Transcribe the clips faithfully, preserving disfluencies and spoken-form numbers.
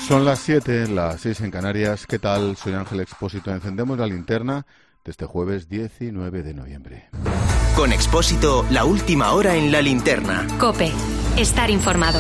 Son las siete, las seis en Canarias. ¿Qué tal? Soy Ángel Expósito. Encendemos la linterna de este jueves diecinueve de noviembre. Con Expósito, la última hora en la linterna. COPE. Estar informado.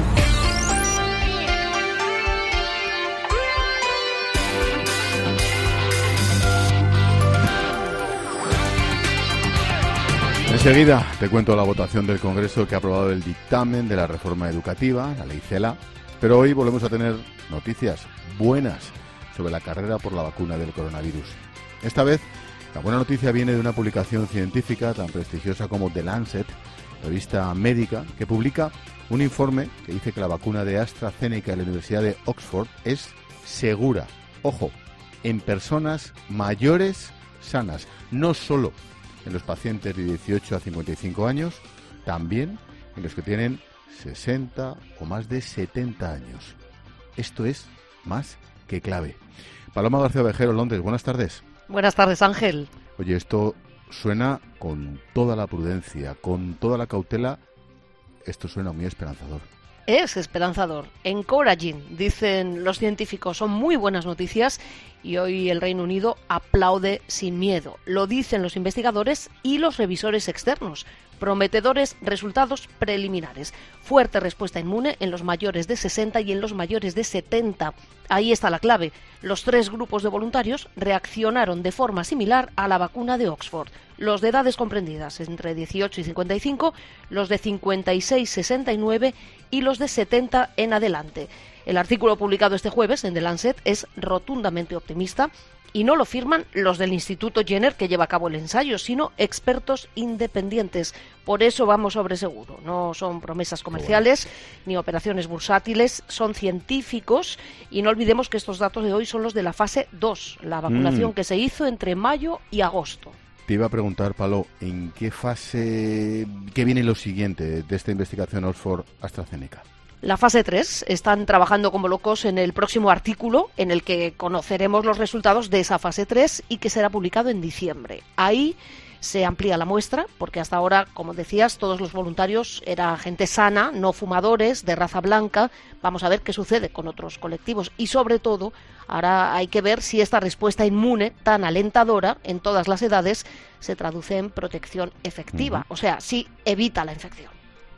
Enseguida te cuento la votación del Congreso que ha aprobado el dictamen de la reforma educativa, la ley CELA. Pero hoy volvemos a tener noticias buenas sobre la carrera por la vacuna del coronavirus. Esta vez, la buena noticia viene de una publicación científica tan prestigiosa como The Lancet, revista médica, que publica un informe que dice que la vacuna de AstraZeneca de la Universidad de Oxford es segura. Ojo, en personas mayores sanas, no solo en los pacientes de dieciocho a cincuenta y cinco años, también en los que tienen sesenta o más de setenta años. Esto es más que clave. Paloma García Ovejero, Londres, buenas tardes. Buenas tardes, Ángel. Oye, esto suena con toda la prudencia, con toda la cautela, esto suena muy esperanzador. Es esperanzador. Encouraging, dicen los científicos. Son muy buenas noticias y hoy el Reino Unido aplaude sin miedo. Lo dicen los investigadores y los revisores externos. Prometedores resultados preliminares. Fuerte respuesta inmune en los mayores de sesenta y en los mayores de setenta. Ahí está la clave. Los tres grupos de voluntarios reaccionaron de forma similar a la vacuna de Oxford. Los de edades comprendidas entre dieciocho y cincuenta y cinco, los de cincuenta y seis a sesenta y nueve y los de setenta en adelante. El artículo publicado este jueves en The Lancet es rotundamente optimista y no lo firman los del Instituto Jenner que lleva a cabo el ensayo, sino expertos independientes. Por eso vamos sobre seguro. No son promesas comerciales ni operaciones bursátiles, son científicos y no olvidemos que estos datos de hoy son los de la fase dos, la vacunación mm. que se hizo entre mayo y agosto. Te iba a preguntar, Palo, ¿en qué fase, qué viene lo siguiente de esta investigación Oxford-AstraZeneca? La fase tres, están trabajando como locos en el próximo artículo en el que conoceremos los resultados de esa fase tres y que será publicado en diciembre. Ahí se amplía la muestra porque hasta ahora, como decías, todos los voluntarios era gente sana, no fumadores, de raza blanca. Vamos a ver qué sucede con otros colectivos y sobre todo ahora hay que ver si esta respuesta inmune tan alentadora en todas las edades se traduce en protección efectiva, uh-huh. o sea, si evita la infección.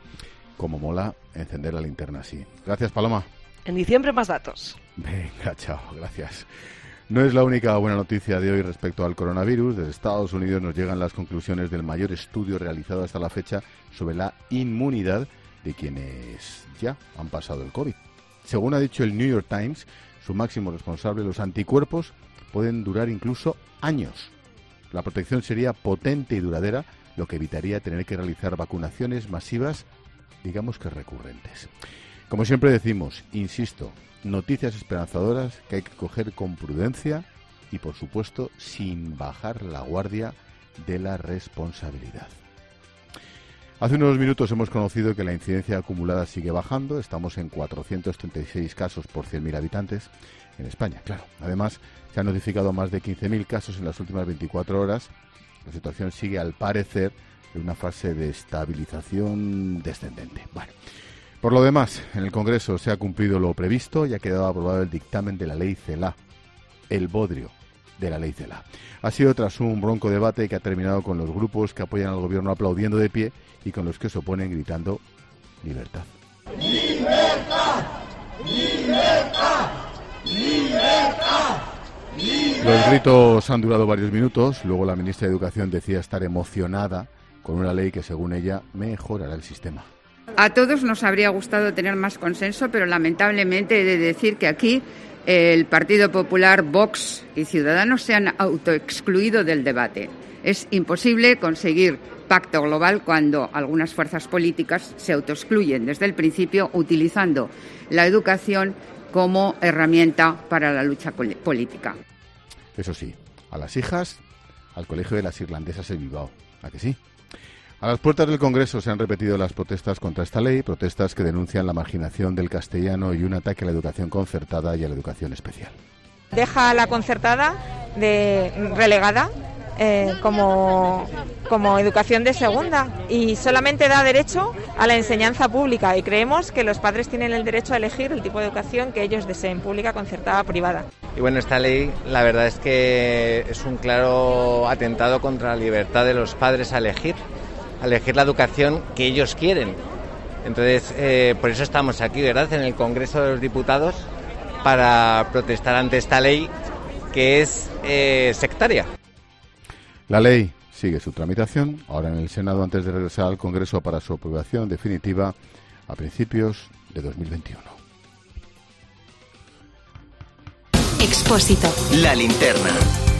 Como mola encender la linterna así. Gracias, Paloma. En diciembre más datos. Venga, chao, gracias. No es la única buena noticia de hoy respecto al coronavirus. Desde Estados Unidos nos llegan las conclusiones del mayor estudio realizado hasta la fecha sobre la inmunidad de quienes ya han pasado el COVID. Según ha dicho el New York Times, su máximo responsable, los anticuerpos pueden durar incluso años. La protección sería potente y duradera, lo que evitaría tener que realizar vacunaciones masivas, digamos que recurrentes. Como siempre decimos, insisto, noticias esperanzadoras que hay que coger con prudencia y, por supuesto, sin bajar la guardia de la responsabilidad. Hace unos minutos hemos conocido que la incidencia acumulada sigue bajando. Estamos en cuatrocientos treinta y seis casos por cien mil habitantes en España, claro. Además, se han notificado más de quince mil casos en las últimas veinticuatro horas. La situación sigue, al parecer, en una fase de estabilización descendente. Bueno, por lo demás, en el Congreso se ha cumplido lo previsto y ha quedado aprobado el dictamen de la ley CELA, el bodrio de la ley CELA. Ha sido tras un bronco debate que ha terminado con los grupos que apoyan al gobierno aplaudiendo de pie y con los que se oponen gritando libertad. ¡Libertad! ¡Libertad! ¡Libertad! Los gritos han durado varios minutos. Luego la ministra de Educación decía estar emocionada con una ley que, según ella, mejorará el sistema. A todos nos habría gustado tener más consenso, pero lamentablemente he de decir que aquí el Partido Popular, Vox y Ciudadanos se han autoexcluido del debate. Es imposible conseguir pacto global cuando algunas fuerzas políticas se autoexcluyen desde el principio, utilizando la educación como herramienta para la lucha política. Eso sí, a las hijas, al colegio de las irlandesas en Bilbao. ¿A que sí? A las puertas del Congreso se han repetido las protestas contra esta ley, protestas que denuncian la marginación del castellano y un ataque a la educación concertada y a la educación especial. Deja a la concertada de relegada eh, como, como educación de segunda y solamente da derecho a la enseñanza pública y creemos que los padres tienen el derecho a elegir el tipo de educación que ellos deseen, pública, concertada, privada. Y bueno, esta ley la verdad es que es un claro atentado contra la libertad de los padres a elegir, a elegir la educación que ellos quieren. Entonces, eh, por eso estamos aquí, ¿verdad?, en el Congreso de los Diputados, para protestar ante esta ley que es eh, sectaria. La ley sigue su tramitación, ahora en el Senado, antes de regresar al Congreso para su aprobación definitiva a principios de dos mil veintiuno. Expósito. La linterna.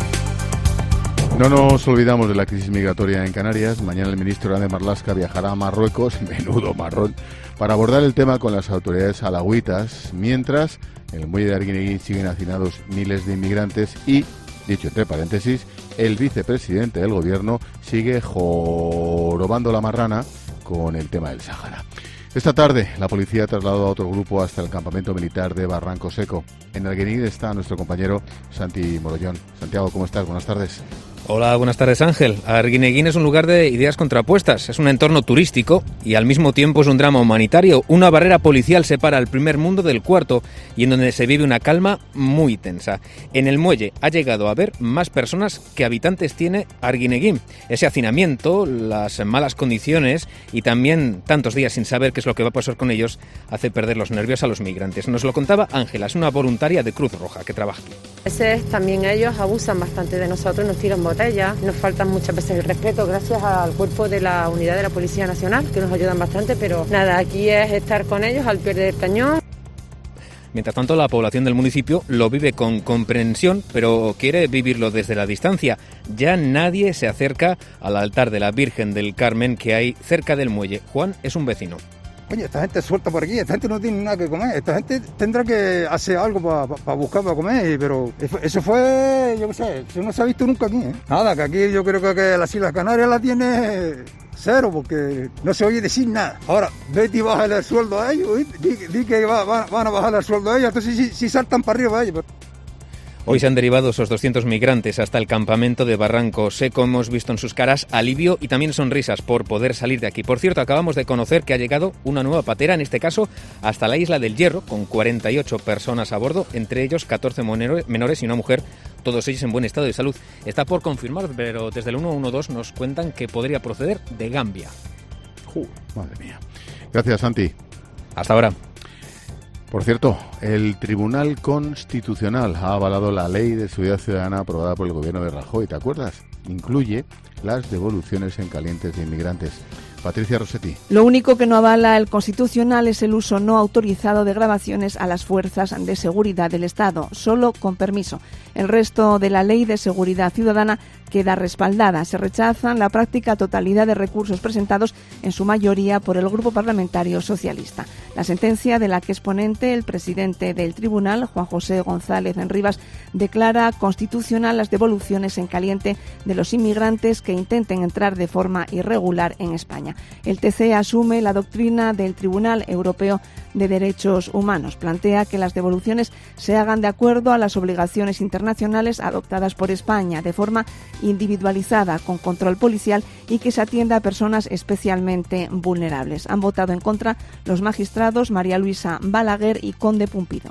No nos olvidamos de la crisis migratoria en Canarias. Mañana el ministro Grande Marlaska viajará a Marruecos, menudo marrón, para abordar el tema con las autoridades alagüitas, mientras en el muelle de Arguineguín siguen hacinados miles de inmigrantes y, dicho entre paréntesis, el vicepresidente del gobierno sigue jorobando la marrana con el tema del Sáhara. Esta tarde la policía ha trasladado a otro grupo hasta el campamento militar de Barranco Seco. En Arguineguín está nuestro compañero Santi Morollón. Santiago, ¿cómo estás? Buenas tardes. Hola, buenas tardes, Ángel. Arguineguín es un lugar de ideas contrapuestas. Es un entorno turístico y al mismo tiempo es un drama humanitario. Una barrera policial separa el primer mundo del cuarto y en donde se vive una calma muy tensa. En el muelle ha llegado a haber más personas que habitantes tiene Arguineguín. Ese hacinamiento, las malas condiciones y también tantos días sin saber qué es lo que va a pasar con ellos hace perder los nervios a los migrantes. Nos lo contaba Ángela, es una voluntaria de Cruz Roja que trabaja aquí. A veces también ellos abusan bastante de nosotros, nos tiran botellas, nos faltan muchas veces el respeto gracias al cuerpo de la unidad de la Policía Nacional, que nos ayudan bastante, pero nada, aquí es estar con ellos al pie del cañón. Mientras tanto, la población del municipio lo vive con comprensión, pero quiere vivirlo desde la distancia. Ya nadie se acerca al altar de la Virgen del Carmen que hay cerca del muelle. Juan es un vecino. Oye, esta gente suelta por aquí, esta gente no tiene nada que comer, esta gente tendrá que hacer algo para pa, pa buscar para comer, pero eso fue, yo qué sé, eso no se ha visto nunca aquí, ¿eh? Nada, que aquí yo creo que las Islas Canarias la tiene cero, porque no se oye decir nada. Ahora, vete y bájale el sueldo a ellos, di, di que va, va, van a bajar el sueldo a ellos, entonces sí, sí saltan para arriba ellos. Pero... Hoy se han derivado esos doscientos migrantes hasta el campamento de Barranco Seco. Hemos visto en sus caras alivio y también sonrisas por poder salir de aquí. Por cierto, acabamos de conocer que ha llegado una nueva patera, en este caso hasta la Isla del Hierro, con cuarenta y ocho personas a bordo, entre ellos catorce menores y una mujer, todos ellos en buen estado de salud. Está por confirmar, pero desde el ciento doce nos cuentan que podría proceder de Gambia. Uh, madre mía. Gracias, Santi. Hasta ahora. Por cierto, el Tribunal Constitucional ha avalado la Ley de Seguridad Ciudadana aprobada por el gobierno de Rajoy, ¿te acuerdas? Incluye las devoluciones en calientes de inmigrantes. Patricia Rossetti. Lo único que no avala el Constitucional es el uso no autorizado de grabaciones a las fuerzas de seguridad del Estado, solo con permiso. El resto de la Ley de Seguridad Ciudadana queda respaldada. Se rechazan la práctica totalidad de recursos presentados, en su mayoría por el Grupo Parlamentario Socialista. La sentencia, de la que es ponente el presidente del tribunal, Juan José González Rivas, declara constitucional las devoluciones en caliente de los inmigrantes que intenten entrar de forma irregular en España. El T C asume la doctrina del Tribunal Europeo de Derechos Humanos. Plantea que las devoluciones se hagan de acuerdo a las obligaciones internacionales adoptadas por España, de forma individualizada, con control policial, y que se atienda a personas especialmente vulnerables. Han votado en contra los magistrados María Luisa Balaguer y Conde Pumpido.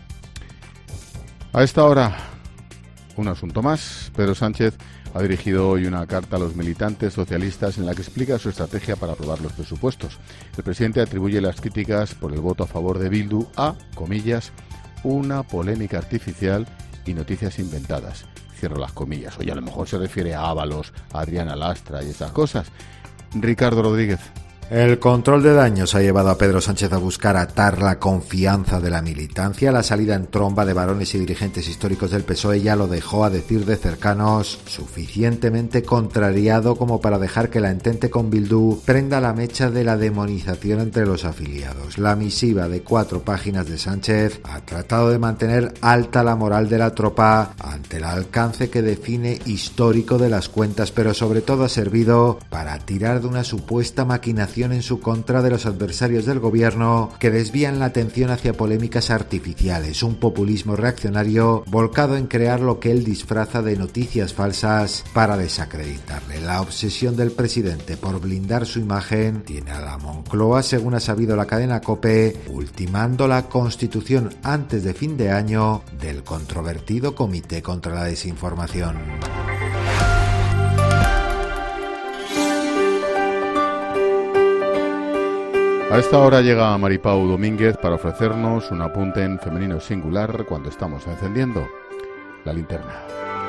A esta hora, un asunto más. Pedro Sánchez ha dirigido hoy una carta a los militantes socialistas en la que explica su estrategia para aprobar los presupuestos. El presidente atribuye las críticas por el voto a favor de Bildu a, comillas, una polémica artificial y noticias inventadas. Cierro las comillas. Oye, a lo mejor se refiere a Ábalos, a Adriana Lastra y esas cosas. Ricardo Rodríguez. El control de daños ha llevado a Pedro Sánchez a buscar atar la confianza de la militancia. La salida en tromba de varones y dirigentes históricos del P S O E ya lo dejó, a decir de cercanos, suficientemente contrariado como para dejar que la entente con Bildu prenda la mecha de la demonización entre los afiliados. La misiva de cuatro páginas de Sánchez ha tratado de mantener alta la moral de la tropa ante el alcance que define histórico de las cuentas, pero sobre todo ha servido para tirar de una supuesta maquinación reacción en su contra de los adversarios del gobierno que desvían la atención hacia polémicas artificiales, un populismo reaccionario volcado en crear lo que él disfraza de noticias falsas para desacreditarle. La obsesión del presidente por blindar su imagen tiene a la Moncloa, según ha sabido la cadena COPE, ultimando la constitución antes de fin de año del controvertido Comité contra la Desinformación. A esta hora llega Maripau Domínguez para ofrecernos un apunte en femenino singular cuando estamos encendiendo la linterna.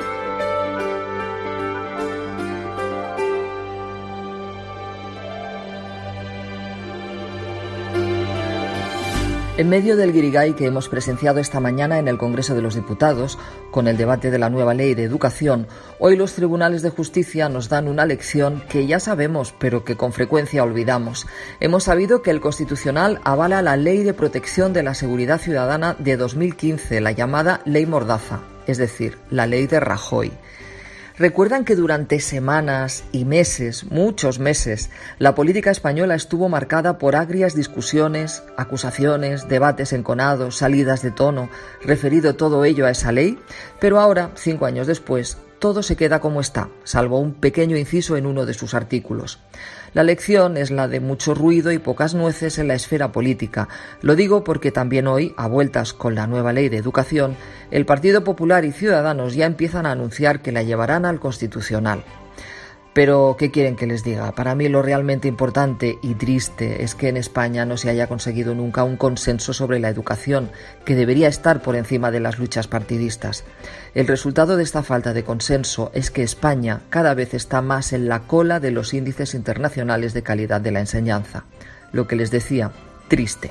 En medio del guirigay que hemos presenciado esta mañana en el Congreso de los Diputados, con el debate de la nueva ley de educación, hoy los tribunales de justicia nos dan una lección que ya sabemos, pero que con frecuencia olvidamos. Hemos sabido que el Constitucional avala la Ley de Protección de la Seguridad Ciudadana de dos mil quince, la llamada Ley Mordaza, es decir, la Ley de Rajoy. ¿Recuerdan que durante semanas y meses, muchos meses, la política española estuvo marcada por agrias discusiones, acusaciones, debates enconados, salidas de tono, referido todo ello a esa ley? Pero ahora, cinco años después, todo se queda como está, salvo un pequeño inciso en uno de sus artículos. La lección es la de mucho ruido y pocas nueces en la esfera política. Lo digo porque también hoy, a vueltas con la nueva ley de educación, el Partido Popular y Ciudadanos ya empiezan a anunciar que la llevarán al Constitucional. Pero, ¿qué quieren que les diga? Para mí lo realmente importante y triste es que en España no se haya conseguido nunca un consenso sobre la educación, que debería estar por encima de las luchas partidistas. El resultado de esta falta de consenso es que España cada vez está más en la cola de los índices internacionales de calidad de la enseñanza. Lo que les decía, triste.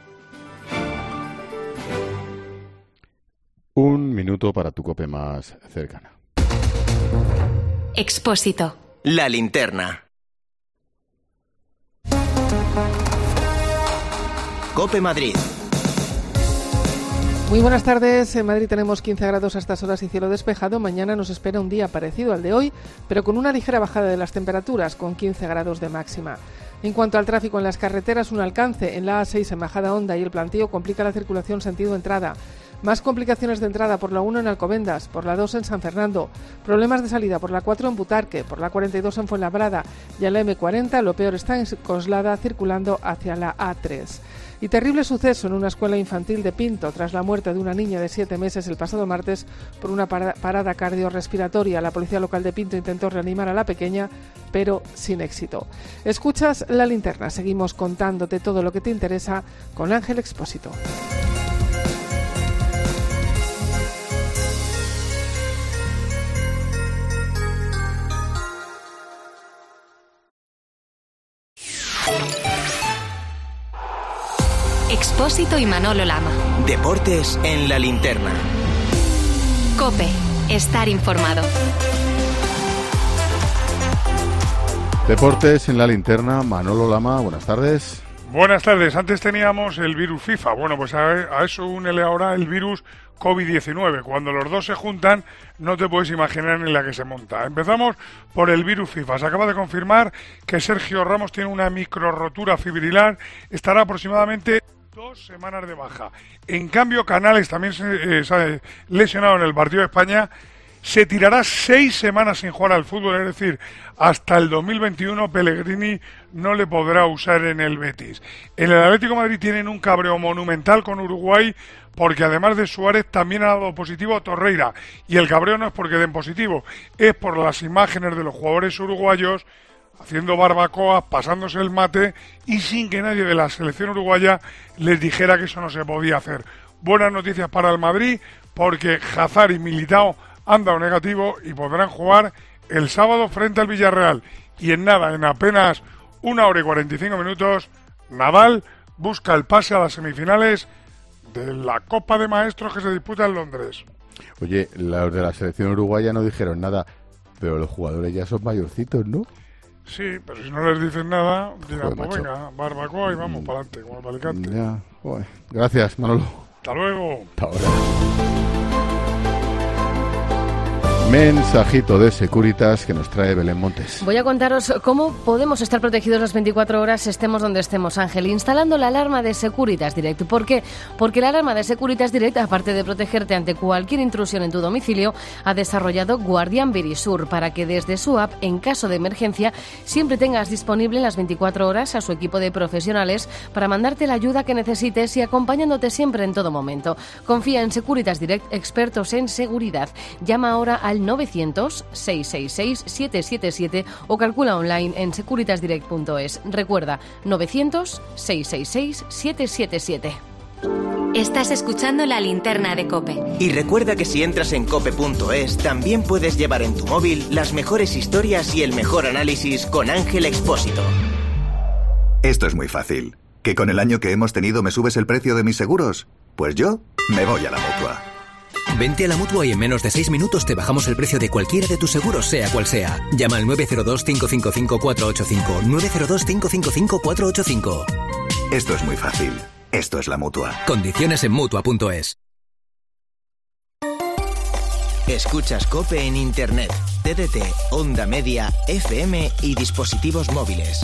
Un minuto para tu COPE más cercana. Expósito. La linterna. COPE Madrid. Muy buenas tardes. En Madrid tenemos quince grados a estas horas y cielo despejado. Mañana nos espera un día parecido al de hoy, pero con una ligera bajada de las temperaturas, con quince grados de máxima. En cuanto al tráfico en las carreteras, un alcance en la A seis en Majada Honda y el Plantío complica la circulación sentido entrada. Más complicaciones de entrada por la uno en Alcobendas, por la dos en San Fernando, problemas de salida por la cuatro en Butarque, por la cuarenta y dos en Fuenlabrada y en la eme cuarenta, lo peor está en Coslada circulando hacia la A tres. Y terrible suceso en una escuela infantil de Pinto tras la muerte de una niña de siete meses el pasado martes por una parada cardiorrespiratoria. La policía local de Pinto intentó reanimar a la pequeña, pero sin éxito. Escuchas La Linterna, seguimos contándote todo lo que te interesa con Ángel Expósito. Expósito y Manolo Lama. Deportes en la linterna. COPE. Estar informado. Deportes en la linterna. Manolo Lama, buenas tardes. Buenas tardes. Antes teníamos el virus FIFA. Bueno, pues a, a eso únele ahora el virus COVID diecinueve. Cuando los dos se juntan, no te puedes imaginar en la que se monta. Empezamos por el virus FIFA. Se acaba de confirmar que Sergio Ramos tiene una microrotura fibrilar. Estará aproximadamente dos semanas de baja. En cambio, Canales también se, eh, se ha lesionado en el partido de España. Se tirará seis semanas sin jugar al fútbol, es decir, hasta el dos mil veintiuno Pellegrini no le podrá usar en el Betis. En el Atlético de Madrid tienen un cabreo monumental con Uruguay, porque además de Suárez también ha dado positivo a Torreira. Y el cabreo no es porque den positivo, es por las imágenes de los jugadores uruguayos haciendo barbacoa, pasándose el mate y sin que nadie de la selección uruguaya les dijera que eso no se podía hacer. Buenas noticias para el Madrid, porque Hazard y Militao han dado negativo y podrán jugar el sábado frente al Villarreal. Y en nada, en apenas una hora y cuarenta y cinco minutos, Nadal busca el pase a las semifinales de la Copa de Maestros que se disputa en Londres. Oye, los de la selección uruguaya no dijeron nada, pero los jugadores ya son mayorcitos, ¿no? Sí, pero si no les dicen nada, dirán, Joder, pues macho. venga, barbacoa y vamos para adelante, como el Alicante. Ya, joder. Gracias, Manolo. Hasta luego. Hasta ahora. Mensajito de Securitas que nos trae Belén Montes. Voy a contaros cómo podemos estar protegidos las veinticuatro horas, estemos donde estemos, Ángel, instalando la alarma de Securitas Direct. ¿Por qué? Porque la alarma de Securitas Direct, aparte de protegerte ante cualquier intrusión en tu domicilio, ha desarrollado Guardián Verisur para que desde su app, en caso de emergencia, siempre tengas disponible las veinticuatro horas a su equipo de profesionales para mandarte la ayuda que necesites y acompañándote siempre en todo momento. Confía en Securitas Direct, expertos en seguridad. Llama ahora al novecientos, seiscientos sesenta y seis, setecientos setenta y siete o calcula online en securitas direct punto es. Recuerda, novecientos, seiscientos sesenta y seis, setecientos setenta y siete. Estás escuchando La Linterna de COPE. Y recuerda que si entras en cope punto es, también puedes llevar en tu móvil las mejores historias y el mejor análisis con Ángel Expósito. Esto es muy fácil. ¿Que con el año que hemos tenido me subes el precio de mis seguros? Pues yo me voy a la Mutua. Vente a la Mutua y en menos de seis minutos te bajamos el precio de cualquiera de tus seguros, sea cual sea. Llama al nueve cero dos, cinco cinco cinco, cuatro ocho cinco, nueve cero dos, cinco cinco cinco, cuatro ocho cinco. Esto es muy fácil. Esto es la Mutua. Condiciones en Mutua punto es. Escuchas COPE en Internet, T D T, Onda Media, F M y dispositivos móviles.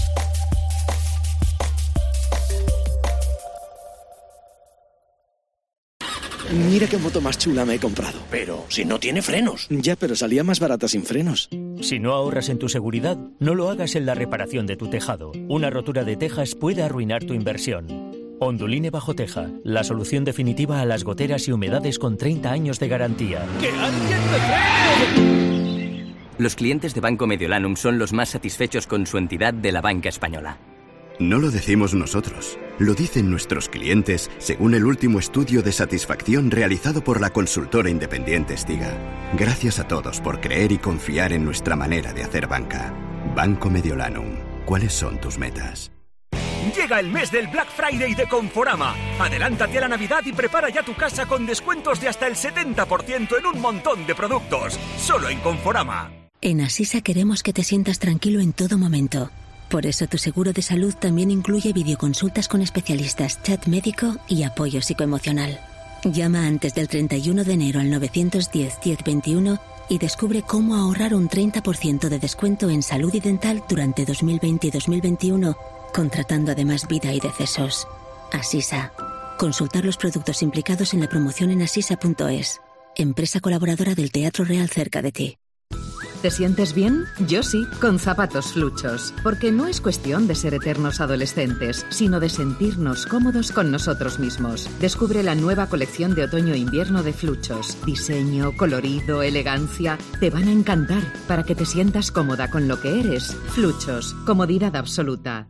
Mira qué moto más chula me he comprado. Pero si no tiene frenos. Ya, pero salía más barata sin frenos. Si no ahorras en tu seguridad, no lo hagas en la reparación de tu tejado. Una rotura de tejas puede arruinar tu inversión. Onduline Bajo Teja, la solución definitiva a las goteras y humedades con treinta años de garantía. ¡Que alguien me frene! Los clientes de Banco Mediolanum son los más satisfechos con su entidad de la banca española. No lo decimos nosotros, lo dicen nuestros clientes según el último estudio de satisfacción realizado por la consultora independiente Stiga. Gracias a todos por creer y confiar en nuestra manera de hacer banca. Banco Mediolanum, ¿cuáles son tus metas? Llega el mes del Black Friday de Conforama. Adelántate a la Navidad y prepara ya tu casa con descuentos de hasta el setenta por ciento en un montón de productos. Solo en Conforama. En Asisa queremos que te sientas tranquilo en todo momento. Por eso tu seguro de salud también incluye videoconsultas con especialistas, chat médico y apoyo psicoemocional. Llama antes del treinta y uno de enero al nueve uno cero, diez veintiuno y descubre cómo ahorrar un treinta por ciento de descuento en salud y dental durante dos mil veinte y dos mil veintiuno, contratando además vida y decesos. Asisa. Consultar los productos implicados en la promoción en asisa punto es. Empresa colaboradora del Teatro Real cerca de ti. ¿Te sientes bien? Yo sí, con zapatos Fluchos. Porque no es cuestión de ser eternos adolescentes, sino de sentirnos cómodos con nosotros mismos. Descubre la nueva colección de otoño-invierno de Fluchos. Diseño, colorido, elegancia. Te van a encantar para que te sientas cómoda con lo que eres. Fluchos, comodidad absoluta.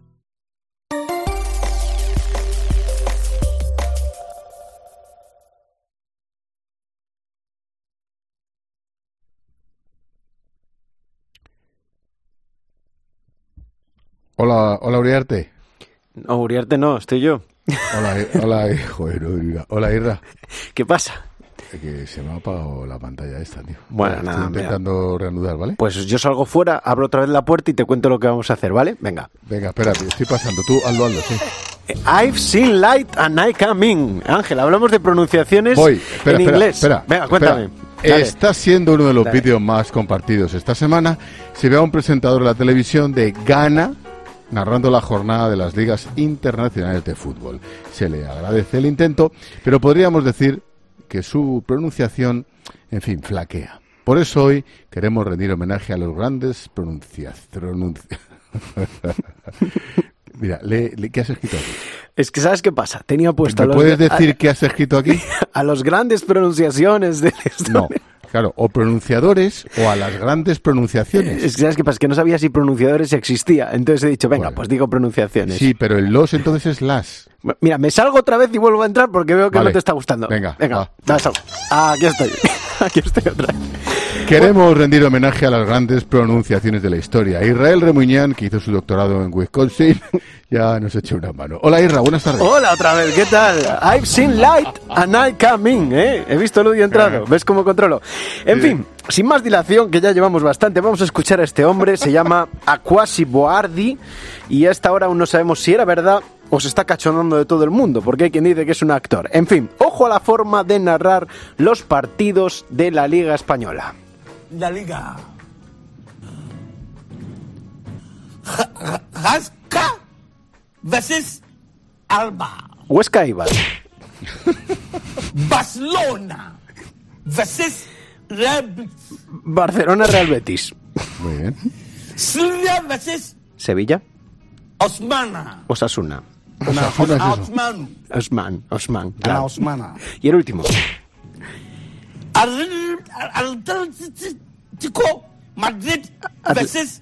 Hola, hola Uriarte. No, Uriarte no, estoy yo. Hola, hola, joder, Irra. Hola, Irra. ¿Qué pasa? Que se me ha apagado la pantalla esta, tío. Bueno, Estoy nada, intentando mira. reanudar, ¿vale? Pues yo salgo fuera, abro otra vez la puerta y te cuento lo que vamos a hacer, ¿vale? Venga. Venga, espérate, estoy pasando. Tú, hazlo, hazlo, sí. I've seen light and I come in. Ángel, hablamos de pronunciaciones Voy, espera, en espera, inglés. Espera, Venga, cuéntame. Espera. Está siendo uno de los vídeos más compartidos esta semana. Se ve a un presentador de la televisión de Ghana narrando la jornada de las ligas internacionales de fútbol. Se le agradece el intento, pero podríamos decir que su pronunciación, en fin, flaquea. Por eso hoy queremos rendir homenaje a los grandes pronunciaciones. Mira, le, le, ¿qué has escrito aquí? Es que ¿sabes qué pasa? Tenía puesto ¿Me a los puedes de, decir a, qué has escrito aquí? A los grandes pronunciaciones de la No, claro, o pronunciadores o a las grandes pronunciaciones. Es que ¿sabes qué pasa? Es que no sabía si pronunciadores existía. Entonces he dicho, venga, bueno, pues digo pronunciaciones. Sí, pero el los entonces es las. Mira, me salgo otra vez y vuelvo a entrar porque veo que vale. no te está gustando. Venga, venga, va. da, salgo. Ah, aquí estoy. Aquí estoy otra vez. Queremos bueno. rendir homenaje a las grandes pronunciaciones de la historia. Israel Remuñán, que hizo su doctorado en Wisconsin, ya nos echó una mano. Hola Isra, buenas tardes. Hola otra vez, ¿qué tal? I've seen light and I come in, ¿eh? He visto luz y he entrado, ¿ves cómo controlo? En sí. fin, sin más dilación, que ya llevamos bastante, vamos a escuchar a este hombre, se llama Akwasi Boardi, y a esta hora aún no sabemos si era verdad o se está cachondando de todo el mundo, porque hay quien dice que es un actor. En fin, ojo a la forma de narrar los partidos de la Liga Española. la Liga. Huesca versus Alba. Huesca Eibar. Barcelona versus Real Betis. Barcelona Real Betis. Muy bien. Sevilla versus Sevilla. Osmana. Osasuna. Osasuna es eso. Osman. Osman, Osman. La Claro. Osmana. Y el último. Atlético Madrid versus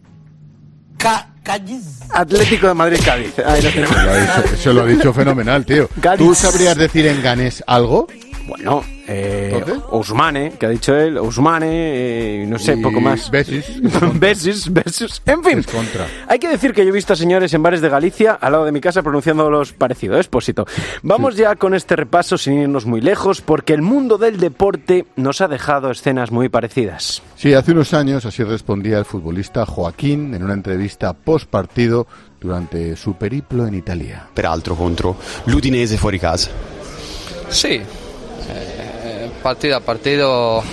Ca- Cádiz. Atlético de Madrid Cádiz. Ahí lo tenemos. Lo ha dicho- Eso lo ha dicho fenomenal, tío. Cádiz. ¿Tú sabrías decir en ganés algo? Bueno, eh, ¿Entonces? Ousmane, que ha dicho él, Ousmane, eh, no sé, Y poco más. Besis. Besis, Besis. En fin, Es contra. hay que decir que yo he visto a señores en bares de Galicia al lado de mi casa pronunciándolos parecido, Expósito. Vamos ya con este repaso sin irnos muy lejos, porque el mundo del deporte nos ha dejado escenas muy parecidas. Sí, hace unos años así respondía el futbolista Joaquín en una entrevista post partido durante su periplo en Italia. Peraltro contro l'Udinese fuori casa. Sì, eh, partito a partito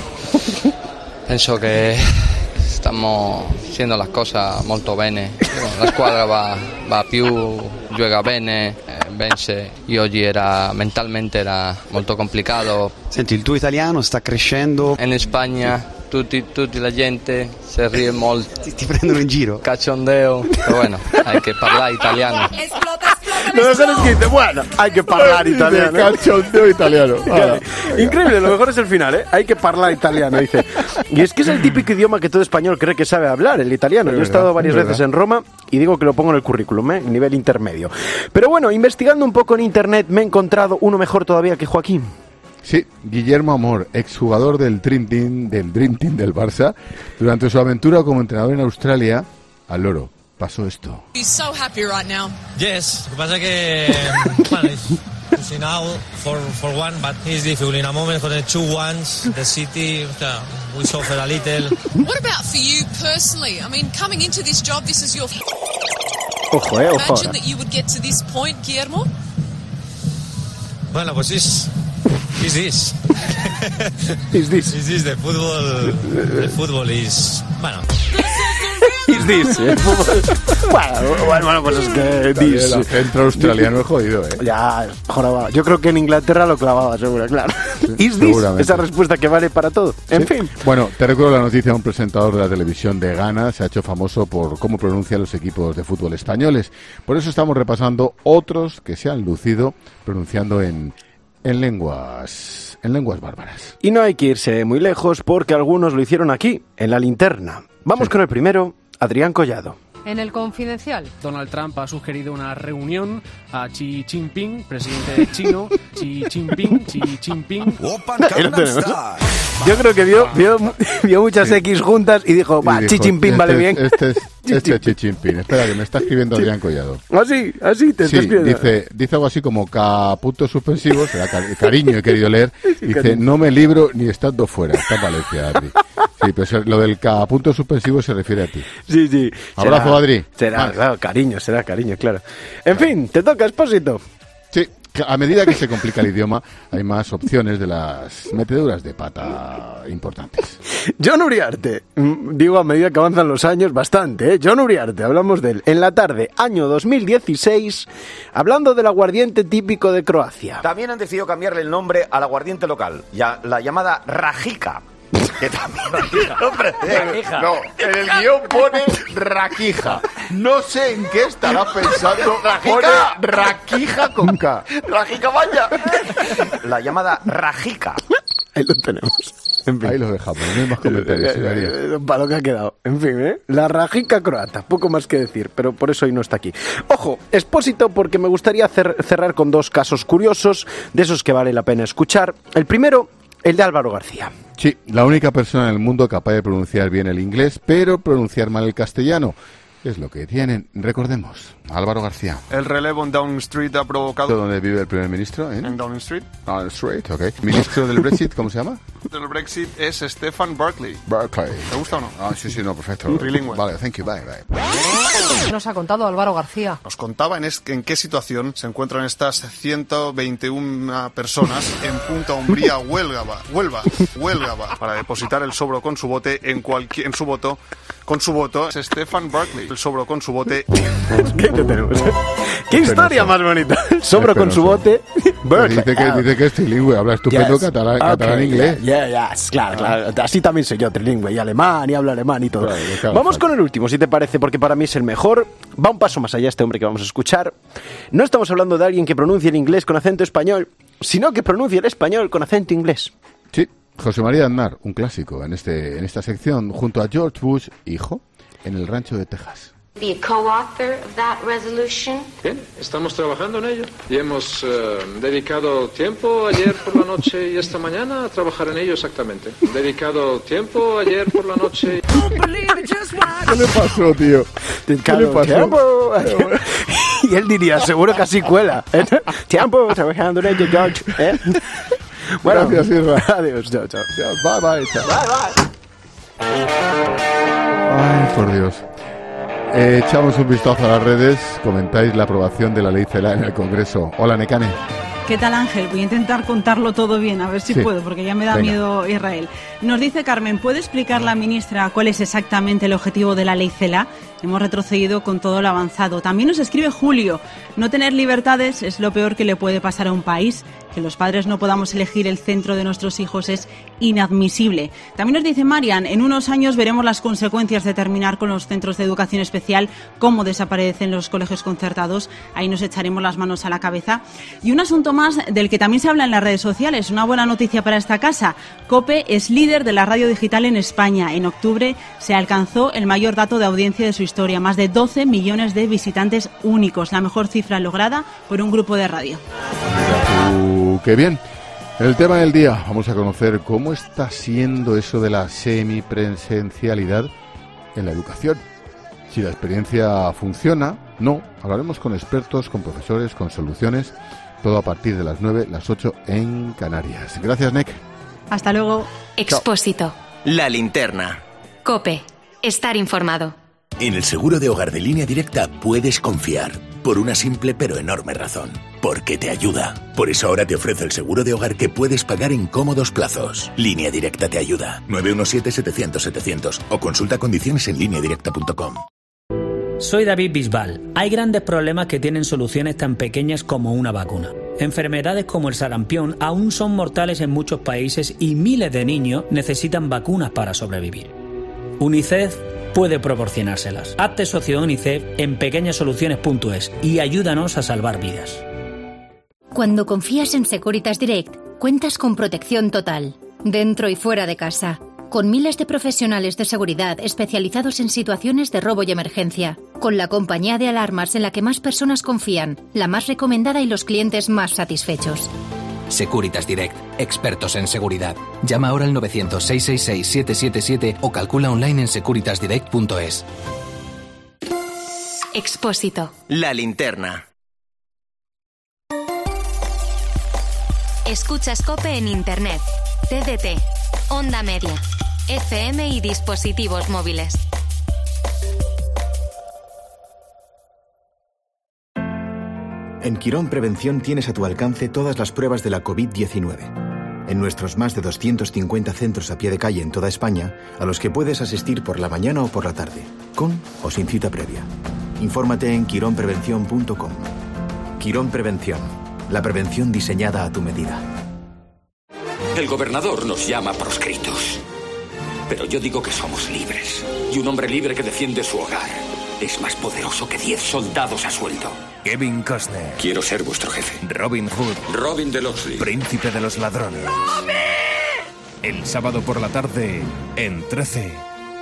penso che stiamo facendo la cosa molto bene. La squadra va, va più, gioca bene, eh, vence. Io oggi era mentalmente era molto complicato. Senti, il tuo italiano sta crescendo. In Spagna tutti, tutti la gente si ríe molto. Ti, ti prendono in giro. Cachondeo. Pero bueno, hay que hablar italiano. Lo mejor es que dice, bueno, hay que hablar italiano. Cachondeo italiano. Claro. Increíble, lo mejor es el final, ¿eh? Hay que hablar italiano, dice. Y es que es el típico idioma que todo español cree que sabe hablar, el italiano. Es Yo he estado verdad, varias es veces verdad. en Roma y digo que lo pongo en el currículum, ¿eh? Nivel intermedio. Pero bueno, investigando un poco en internet me he encontrado uno mejor todavía que Joaquín. Sí, Guillermo Amor, exjugador del Dream Team, del Dream Team del Barça, durante su aventura como entrenador en Australia, al loro, pasó esto. He's so happy right now. Yes, lo que pasa es que bueno, it's losing out for for one, but it's difficult in a moment for the two ones, the City, o sea, we suffer a little. What about for you personally? I mean, coming into this job, this is your. Ojo, eh, ojo. Imagine ahora. that you would get to this point, Guillermo. Bueno, pues es is this. Is this. Is this the fútbol? El fútbol is bueno. Is this, ¿eh? bueno, bueno, bueno, pues es que this. El centro australiano es jodido, ¿eh? Ya, joraba. Yo creo que en Inglaterra lo clavaba, seguro, claro. Is this? seguramente. Esa respuesta que vale para todo. En Sí. fin. Bueno, te recuerdo la noticia de un presentador de la televisión de Ghana. Se ha hecho famoso por cómo pronuncia los equipos de fútbol españoles. Por eso estamos repasando otros que se han lucido pronunciando en, en lenguas en lenguas bárbaras. Y no hay que irse muy lejos porque algunos lo hicieron aquí, en la linterna. Vamos con el primero, Adrián Collado. En el Confidencial. Donald Trump ha sugerido una reunión a Xi Jinping, presidente chino. Xi Jinping, Xi Jinping. Ahí lo tenemos. Yo creo que vio, vio, vio muchas X juntas y dijo, va, Y Xi dijo, Jinping este vale es- bien. Este es, este es Xi Jinping. Espera, que me está escribiendo Adrián Collado. Así, así te Sí, estás viendo. dice, dice algo así como ca puntos suspensivos, será cari- cariño he querido leer, dice, cariño. no me libro ni estando fuera, está en Valencia, Adri. Sí, pero se- lo del ca puntos suspensivos se refiere a ti. Sí, sí. Abrazo, Será- Adri. Será, Vale. claro, cariño, será cariño, claro. En fin, te toca, Expósito. Sí, que a medida que se complica el idioma, hay más opciones de las meteduras de pata importantes. John Uriarte, mm, digo a medida que avanzan los años, bastante, ¿eh? John Uriarte, hablamos de él. En la tarde, año dos mil dieciséis, hablando del aguardiente típico de Croacia. También han decidido cambiarle el nombre al aguardiente local, ya, la llamada Rajica. Que también, hombre, Raquija. No, en el guión pone raquija. No sé en qué estará pensando. Pone raquija con K. Rajica, vaya. La llamada Rajica. Ahí lo tenemos. En fin. Ahí lo dejamos, no hay más comentarios. sí, María. Eh, Para lo que ha quedado. En fin, ¿eh? La rajica croata. Poco más que decir, pero por eso hoy no está aquí. Ojo, Expósito, porque me gustaría cer- cerrar con dos casos curiosos, de esos que vale la pena escuchar. El primero, el de Álvaro García. Sí, la única persona en el mundo capaz de pronunciar bien el inglés, pero pronunciar mal el castellano. Es lo que tienen. Recordemos, Álvaro García. El relevo en Downing Street ha provocado... ¿Dónde vive el primer ministro? ¿En, ¿En Downing Street? Downing Street, ok. ¿Ministro del Brexit, cómo se llama? del Brexit es Stephen Barclay. Barclay. ¿Te gusta o no? Ah, sí, sí, no, perfecto. Trilingüe. Vale, thank you, bye, bye. ¿Qué nos ha contado Álvaro García? Nos contaba en, es, en qué situación se encuentran estas ciento veintiuna personas en Punta Umbría, Huelva, Huelva, Huelva, para depositar el sobro con su bote en cualquier, en su voto, con su voto. Es Stephen Barclay, el sobro con su bote. ¿Qué tenemos? ¿Qué historia más bonita? El sobro con su bote. Dice que, dice que es trilingüe, habla estupendo yes. catalán, okay, catalán inglés. Yeah, yeah, yes, claro, claro. Así también soy yo, trilingüe, y alemán, y hablo alemán y todo. Claro, claro, vamos claro. con el último, si te parece, porque para mí es el mejor. Va un paso más allá este hombre que vamos a escuchar. No estamos hablando de alguien que pronuncie el inglés con acento español, sino que pronuncie el español con acento inglés. Sí, José María Aznar, un clásico en, este, en esta sección, junto a George Bush, hijo, en el rancho de Texas. Be a co-author of that resolution. Bien, estamos trabajando en ello y hemos uh, dedicado tiempo ayer por la noche y esta mañana a trabajar en ello exactamente. Dedicado tiempo ayer por la noche. ¿Qué le pasó, tío? ¿Qué le pasó? Y él diría, seguro que así cuela. Tiempo trabajando en ello, George. ¿Eh? Bueno, gracias, Irra. Adiós, chao, chao. Bye, bye, chao. Bye, bye. Ay, por Dios. Eh, echamos un vistazo a las redes, comentáis la aprobación de la ley CELA en el Congreso. Hola, Nekane. ¿Qué tal, Ángel? Voy a intentar contarlo todo bien, a ver si sí. puedo, porque ya me da Venga. miedo Israel. Nos dice Carmen, ¿puede explicar la ministra cuál es exactamente el objetivo de la ley CELA? Hemos retrocedido con todo lo avanzado. También nos escribe Julio, no tener libertades es lo peor que le puede pasar a un país. Que los padres no podamos elegir el centro de nuestros hijos es inadmisible. También nos dice Marian, en unos años veremos las consecuencias de terminar con los centros de educación especial, cómo desaparecen los colegios concertados. Ahí nos echaremos las manos a la cabeza. Y un asunto más del que también se habla en las redes sociales, una buena noticia para esta casa. COPE es líder de la radio digital en España. En octubre se alcanzó el mayor dato de audiencia de su historia, más de doce millones de visitantes únicos, la mejor cifra lograda por un grupo de radio. ¡Qué bien! El tema del día, vamos a conocer cómo está siendo eso de la semipresencialidad en la educación. Si la experiencia funciona, no. Hablaremos con expertos, con profesores, con soluciones, todo a partir de las nueve, las ocho en Canarias. Gracias, Nek. Hasta luego. Expósito. La linterna. COPE. Estar informado. En el seguro de hogar de Línea Directa puedes confiar, por una simple pero enorme razón, porque te ayuda. Por eso ahora te ofrece el seguro de hogar que puedes pagar en cómodos plazos. Línea Directa te ayuda. nueve uno siete, setecientos, setecientos o consulta condiciones en línea directa punto com. Soy David Bisbal. Hay grandes problemas que tienen soluciones tan pequeñas como una vacuna. Enfermedades como el sarampión aún son mortales en muchos países y miles de niños necesitan vacunas para sobrevivir. UNICEF puede proporcionárselas. Hazte socio de UNICEF en pequeñas soluciones punto es y ayúdanos a salvar vidas. Cuando confías en Securitas Direct, cuentas con protección total, dentro y fuera de casa, con miles de profesionales de seguridad especializados en situaciones de robo y emergencia, con la compañía de alarmas en la que más personas confían, la más recomendada y los clientes más satisfechos. Securitas Direct, expertos en seguridad. Llama ahora al novecientos, seiscientos sesenta y seis, setecientos setenta y siete o calcula online en securitas direct punto es. Expósito. La linterna. Escuchas COPE en Internet, T D T, Onda Media, F M y dispositivos móviles. En Quirón Prevención tienes a tu alcance todas las pruebas de la covid diecinueve. En nuestros más de doscientos cincuenta centros a pie de calle en toda España, a los que puedes asistir por la mañana o por la tarde, con o sin cita previa. Infórmate en quirón prevención punto com. Quirón Prevención, la prevención diseñada a tu medida. El gobernador nos llama proscritos, pero yo digo que somos libres. Y un hombre libre que defiende su hogar es más poderoso que diez soldados a sueldo. Kevin Costner. Quiero ser vuestro jefe. Robin Hood. Robin de Locksley. Príncipe de los ladrones. ¡Robin! El sábado por la tarde, en trece.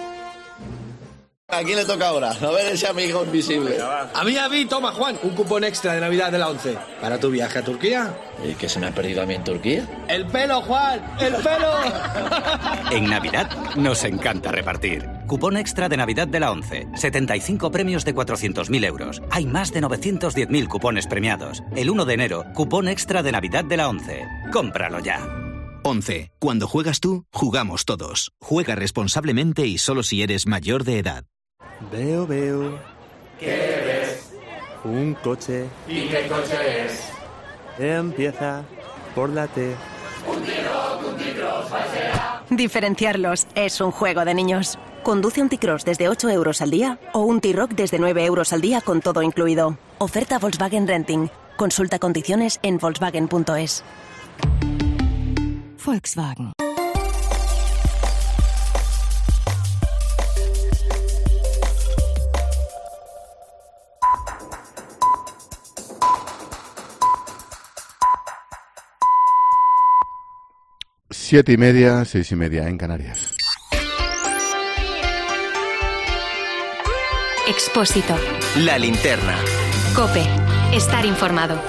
¿A quién le toca ahora? A ver ese amigo invisible. A mí, a mí, toma, Juan, un cupón extra de Navidad de la once. ¿Para tu viaje a Turquía? ¿Y qué se me ha perdido a mí en Turquía? ¡El pelo, Juan! ¡El pelo! En Navidad nos encanta repartir. Cupón extra de Navidad de la once. setenta y cinco premios de cuatrocientos mil euros. Hay más de novecientos diez mil cupones premiados. El uno de enero, cupón extra de Navidad de la once. Cómpralo ya. once. Cuando juegas tú, jugamos todos. Juega responsablemente y solo si eres mayor de edad. Veo, veo. ¿Qué ves? Un coche. ¿Y qué coche es? Empieza por la T. Un T-Roc, un T-Cross, pasea. Diferenciarlos es un juego de niños. Conduce un T-Cross desde ocho euros al día o un T-Roc desde nueve euros al día con todo incluido. Oferta Volkswagen Renting. Consulta condiciones en volkswagen punto es. Volkswagen. Siete y media, seis y media en Canarias. Expósito. La linterna. COPE. Estar informado.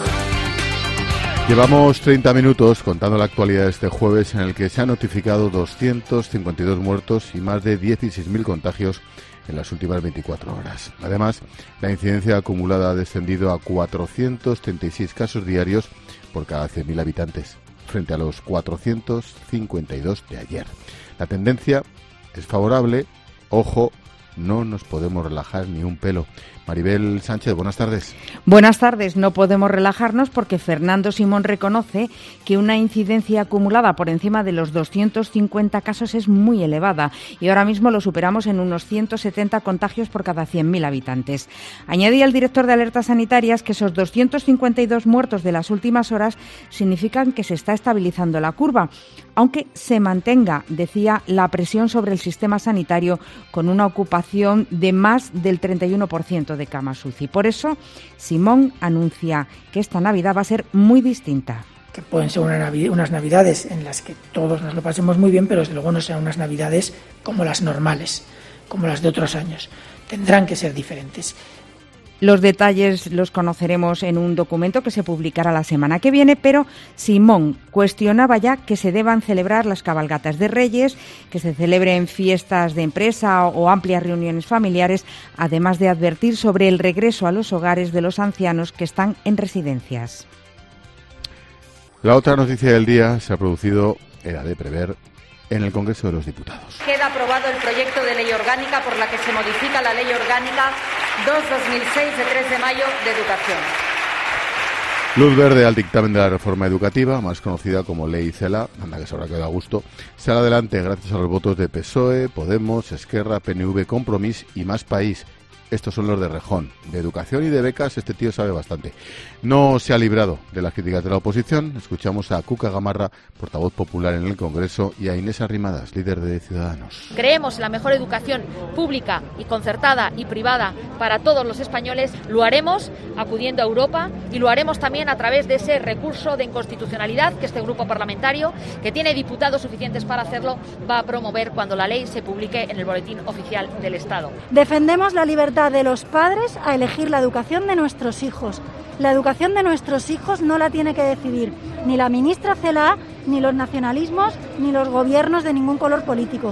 Llevamos treinta minutos contando la actualidad de este jueves, en el que se han notificado doscientos cincuenta y dos muertos y más de dieciséis mil contagios en las últimas veinticuatro horas. Además, la incidencia acumulada ha descendido a cuatrocientos treinta y seis casos diarios por cada cien mil habitantes, frente a los cuatrocientos cincuenta y dos de ayer. La tendencia es favorable. Ojo, no nos podemos relajar ni un pelo. Maribel Sánchez, buenas tardes. Buenas tardes. No podemos relajarnos porque Fernando Simón reconoce que una incidencia acumulada por encima de los doscientos cincuenta casos es muy elevada y ahora mismo lo superamos en unos ciento setenta contagios por cada cien mil habitantes. Añadía el director de Alertas Sanitarias que esos doscientos cincuenta y dos muertos de las últimas horas significan que se está estabilizando la curva, aunque se mantenga, decía, la presión sobre el sistema sanitario con una ocupación de más del treinta y uno por ciento de camas U C I. Por eso, Simón anuncia que esta Navidad va a ser muy distinta. Que pueden ser una Navidad, unas Navidades en las que todos nos lo pasemos muy bien, pero desde luego no serán unas Navidades como las normales, como las de otros años. Tendrán que ser diferentes. Los detalles los conoceremos en un documento que se publicará la semana que viene, pero Simón cuestionaba ya que se deban celebrar las cabalgatas de Reyes, que se celebren fiestas de empresa o amplias reuniones familiares, además de advertir sobre el regreso a los hogares de los ancianos que están en residencias. La otra noticia del día se ha producido, era de prever, en el Congreso de los Diputados. Queda aprobado el proyecto de ley orgánica por la que se modifica la ley orgánica dos barra dos mil seis de tres de mayo de educación. Luz verde al dictamen de la reforma educativa, más conocida como Ley Celaá, anda que se habrá quedado a gusto, sale adelante gracias a los votos de P S O E, Podemos, Esquerra, P N V, Compromís y Más País. Estos son los de Rejón. De educación y de becas este tío sabe bastante. No se ha librado de las críticas de la oposición. Escuchamos a Cuca Gamarra, portavoz popular en el Congreso, y a Inés Arrimadas, líder de Ciudadanos. Creemos en la mejor educación pública y concertada y privada para todos los españoles. Lo haremos acudiendo a Europa y lo haremos también a través de ese recurso de inconstitucionalidad que este grupo parlamentario, que tiene diputados suficientes para hacerlo, va a promover cuando la ley se publique en el Boletín Oficial del Estado. Defendemos la libertad de los padres a elegir la educación de nuestros hijos. La educación de nuestros hijos no la tiene que decidir ni la ministra Celaá, ni los nacionalismos, ni los gobiernos de ningún color político.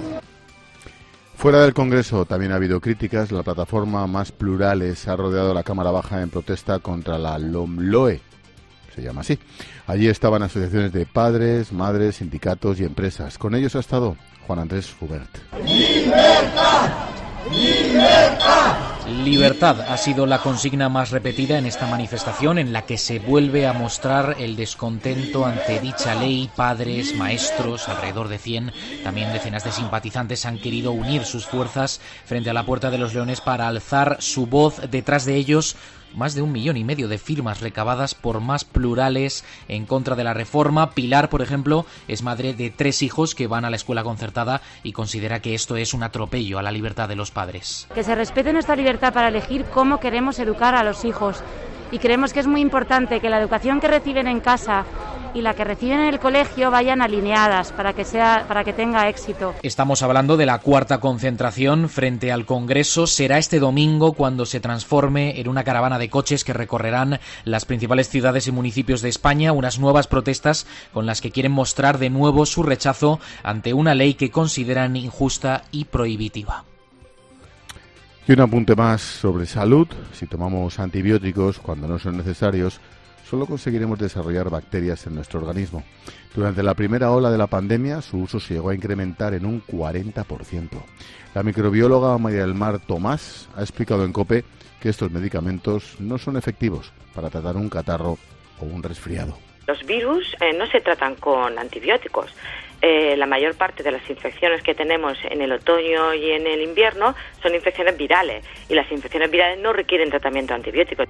Fuera del Congreso también ha habido críticas. La plataforma Más Plurales ha rodeado la Cámara Baja en protesta contra la LOMLOE, se llama así. Allí estaban asociaciones de padres, madres, sindicatos y empresas. Con ellos ha estado Juan Andrés Fubert. ¡Libertad! ¡Libertad! Libertad ha sido la consigna más repetida en esta manifestación, en la que se vuelve a mostrar el descontento ante dicha ley. Padres, maestros, alrededor de cien, también decenas de simpatizantes han querido unir sus fuerzas frente a la Puerta de los Leones para alzar su voz. Detrás de ellos, más de un millón y medio de firmas recabadas por Más Plurales en contra de la reforma. Pilar, por ejemplo, es madre de tres hijos que van a la escuela concertada y considera que esto es un atropello a la libertad de los padres. Que se respete nuestra libertad para elegir cómo queremos educar a los hijos. Y creemos que es muy importante que la educación que reciben en casa y la que reciben en el colegio vayan alineadas para que sea, para que tenga éxito. Estamos hablando de la cuarta concentración frente al Congreso. Será este domingo cuando se transforme en una caravana de coches que recorrerán las principales ciudades y municipios de España, unas nuevas protestas con las que quieren mostrar de nuevo su rechazo ante una ley que consideran injusta y prohibitiva. Y un apunte más sobre salud. Si tomamos antibióticos cuando no son necesarios, solo conseguiremos desarrollar bacterias en nuestro organismo. Durante la primera ola de la pandemia, su uso se llegó a incrementar en un cuarenta por ciento. La microbióloga María del Mar Tomás ha explicado en COPE que estos medicamentos no son efectivos para tratar un catarro o un resfriado. Los virus eh, no se tratan con antibióticos. Eh, la mayor parte de las infecciones que tenemos en el otoño y en el invierno son infecciones virales, y las infecciones virales no requieren tratamiento antibiótico.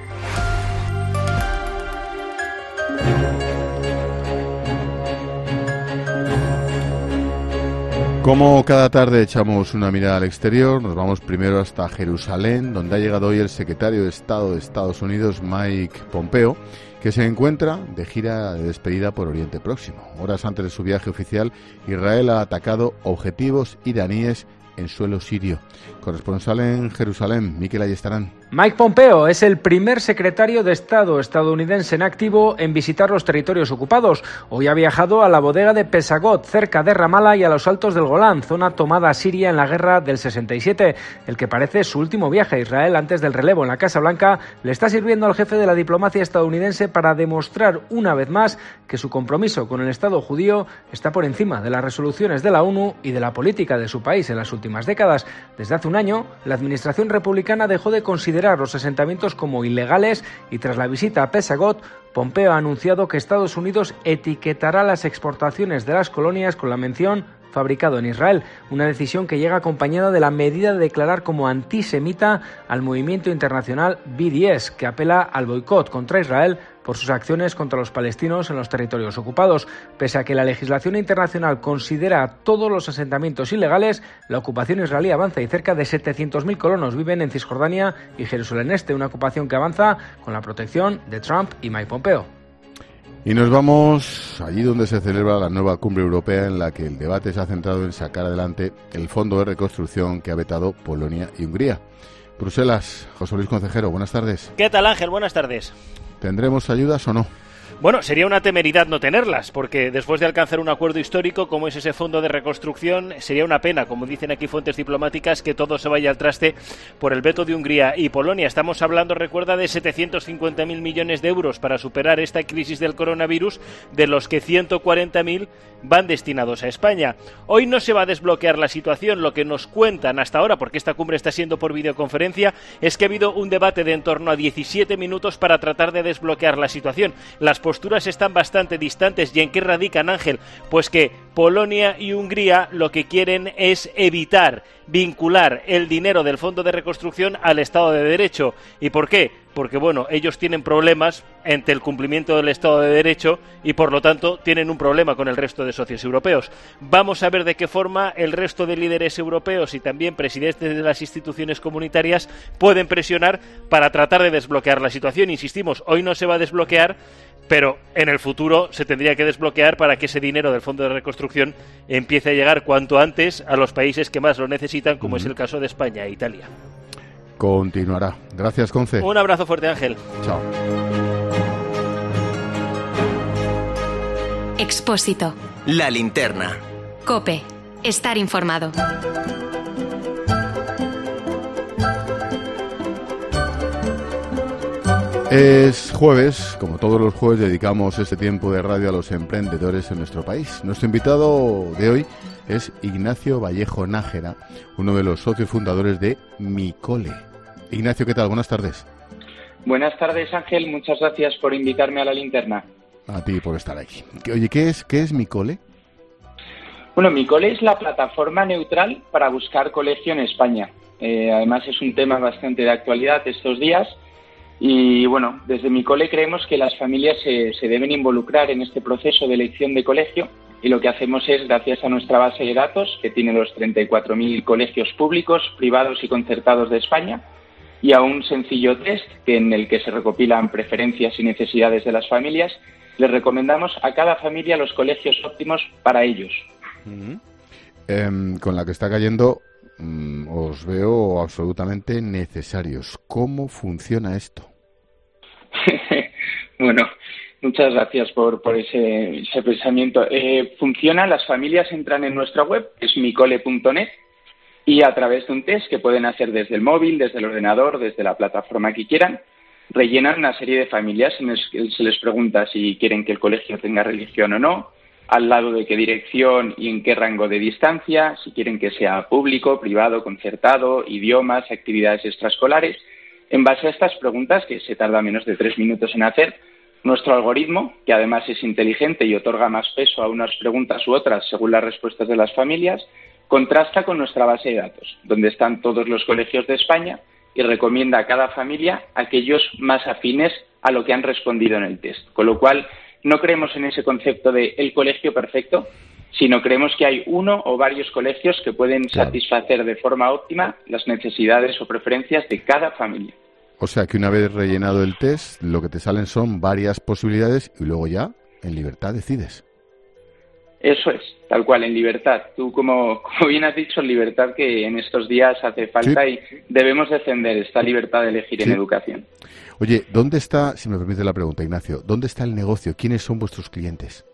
Como cada tarde echamos una mirada al exterior, nos vamos primero hasta Jerusalén, donde ha llegado hoy el secretario de Estado de Estados Unidos, Mike Pompeo, que se encuentra de gira de despedida por Oriente Próximo. Horas antes de su viaje oficial, Israel ha atacado objetivos iraníes en suelo sirio. Corresponsal en Jerusalén, Miquel Ayestarán. Mike Pompeo es el primer secretario de Estado estadounidense en activo en visitar los territorios ocupados. Hoy ha viajado a la bodega de Pesagot, cerca de Ramala, y a los Altos del Golán, zona tomada a Siria en la guerra del sesenta y siete. El que parece su último viaje a Israel antes del relevo en la Casa Blanca le está sirviendo al jefe de la diplomacia estadounidense para demostrar una vez más que su compromiso con el Estado judío está por encima de las resoluciones de la ONU y de la política de su país en las últimas décadas. Desde hace un año, la administración republicana dejó de considerar los asentamientos como ilegales, y tras la visita a Pesagot, Pompeo ha anunciado que Estados Unidos etiquetará las exportaciones de las colonias con la mención fabricado en Israel, una decisión que llega acompañada de la medida de declarar como antisemita al movimiento internacional B D S, que apela al boicot contra Israel por sus acciones contra los palestinos en los territorios ocupados. Pese a que la legislación internacional considera a todos los asentamientos ilegales, la ocupación israelí avanza y cerca de setecientos mil colonos viven en Cisjordania y Jerusalén Este, una ocupación que avanza con la protección de Trump y Mike Pompeo. Y nos vamos allí donde se celebra la nueva cumbre europea, en la que el debate se ha centrado en sacar adelante el fondo de reconstrucción que ha vetado Polonia y Hungría. Bruselas, José Luis Concejero, buenas tardes. ¿Qué tal, Ángel? Buenas tardes. ¿Tendremos ayudas o no? Bueno, sería una temeridad no tenerlas, porque después de alcanzar un acuerdo histórico como es ese fondo de reconstrucción, sería una pena, como dicen aquí fuentes diplomáticas, que todo se vaya al traste por el veto de Hungría y Polonia. Estamos hablando, recuerda, de setecientos cincuenta mil millones de euros para superar esta crisis del coronavirus, de los que ciento cuarenta mil van destinados a España. Hoy no se va a desbloquear la situación. Lo que nos cuentan hasta ahora, porque esta cumbre está siendo por videoconferencia, es que ha habido un debate de en torno a diecisiete minutos para tratar de desbloquear la situación. Las posturas están bastante distantes. ¿Y en qué radican, Ángel? Pues que Polonia y Hungría lo que quieren es evitar vincular el dinero del Fondo de Reconstrucción al Estado de Derecho. ¿Y por qué? Porque, bueno, ellos tienen problemas ante el cumplimiento del Estado de Derecho y, por lo tanto, tienen un problema con el resto de socios europeos. Vamos a ver de qué forma el resto de líderes europeos y también presidentes de las instituciones comunitarias pueden presionar para tratar de desbloquear la situación. Insistimos, hoy no se va a desbloquear, pero en el futuro se tendría que desbloquear para que ese dinero del Fondo de Reconstrucción empiece a llegar cuanto antes a los países que más lo necesitan, como uh-huh. es el caso de España e Italia. Continuará. Gracias, Conce. Un abrazo fuerte, Ángel. Chao. Expósito. La linterna. COPE. Estar informado. Es jueves, como todos los jueves dedicamos este tiempo de radio a los emprendedores en nuestro país. Nuestro invitado de hoy es Ignacio Vallejo Nájera, uno de los socios fundadores de Micole. Ignacio, ¿qué tal? Buenas tardes. Buenas tardes, Ángel. Muchas gracias por invitarme a la linterna. A ti por estar aquí. Oye, ¿qué es, qué es Micole? Bueno, Micole es la plataforma neutral para buscar colegio en España. Eh, además, es un tema bastante de actualidad estos días. Y bueno, desde Micole creemos que las familias se, se deben involucrar en este proceso de elección de colegio, y lo que hacemos es, gracias a nuestra base de datos, que tiene los treinta y cuatro mil colegios públicos, privados y concertados de España, y a un sencillo test que en el que se recopilan preferencias y necesidades de las familias, les recomendamos a cada familia los colegios óptimos para ellos. Uh-huh. Eh, con la que está cayendo, mm, os veo absolutamente necesarios. ¿Cómo funciona esto? Bueno, muchas gracias por, por ese, ese pensamiento. Eh, funciona, las familias entran en nuestra web, es micole punto net, y a través de un test que pueden hacer desde el móvil, desde el ordenador, desde la plataforma que quieran, rellenan una serie de familias en las que se les pregunta si quieren que el colegio tenga religión o no, al lado de qué dirección y en qué rango de distancia, si quieren que sea público, privado, concertado, idiomas, actividades extraescolares. En base a estas preguntas, que se tarda menos de tres minutos en hacer, nuestro algoritmo, que además es inteligente y otorga más peso a unas preguntas u otras según las respuestas de las familias, contrasta con nuestra base de datos, donde están todos los colegios de España, y recomienda a cada familia aquellos más afines a lo que han respondido en el test. Con lo cual, no creemos en ese concepto de el colegio perfecto, sino creemos que hay uno o varios colegios que pueden claro. satisfacer de forma óptima las necesidades o preferencias de cada familia. O sea, que una vez rellenado el test, lo que te salen son varias posibilidades y luego ya, en libertad, decides. Eso es, tal cual, en libertad. Tú, como, como bien has dicho, en libertad que en estos días hace falta sí. y debemos defender esta libertad de elegir sí. en educación. Oye, ¿dónde está, si me permite la pregunta, Ignacio, dónde está el negocio? ¿Quiénes son vuestros clientes?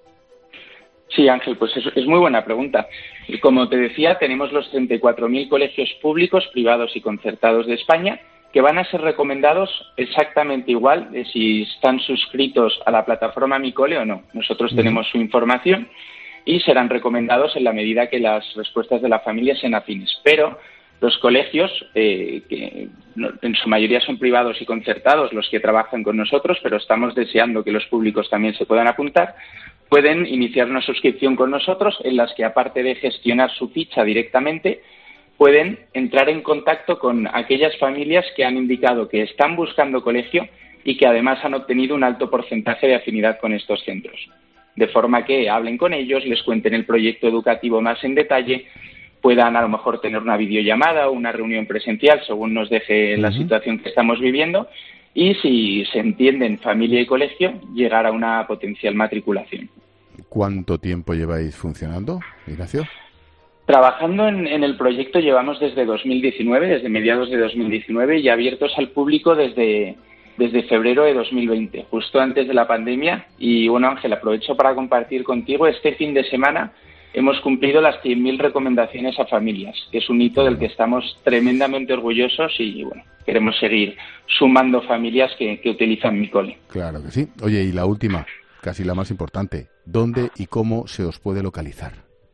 Sí, Ángel, pues es, es muy buena pregunta. Como te decía, tenemos los treinta y cuatro mil colegios públicos, privados y concertados de España, que van a ser recomendados exactamente igual de si están suscritos a la plataforma Mi Cole o no. Nosotros tenemos su información y serán recomendados en la medida que las respuestas de la familia sean afines. Pero los colegios, eh, que en su mayoría son privados y concertados los que trabajan con nosotros, pero estamos deseando que los públicos también se puedan apuntar, pueden iniciar una suscripción con nosotros en las que, aparte de gestionar su ficha directamente, pueden entrar en contacto con aquellas familias que han indicado que están buscando colegio y que además han obtenido un alto porcentaje de afinidad con estos centros. De forma que hablen con ellos, les cuenten el proyecto educativo más en detalle, puedan a lo mejor tener una videollamada o una reunión presencial según nos deje uh-huh. la situación que estamos viviendo y, si se entienden familia y colegio, llegar a una potencial matriculación. ¿Cuánto tiempo lleváis funcionando, Ignacio? Trabajando en, en el proyecto llevamos desde dos mil diecinueve, desde mediados de dos mil diecinueve, y abiertos al público desde, desde febrero de dos mil veinte, justo antes de la pandemia. Y bueno, Ángel, aprovecho para compartir contigo, este fin de semana hemos cumplido las cien mil recomendaciones a familias, que es un hito del que estamos tremendamente orgullosos y bueno, queremos seguir sumando familias que, que utilizan Mi Cole. Claro que sí. Oye, y la última, casi la más importante, ¿dónde y cómo se os puede localizar?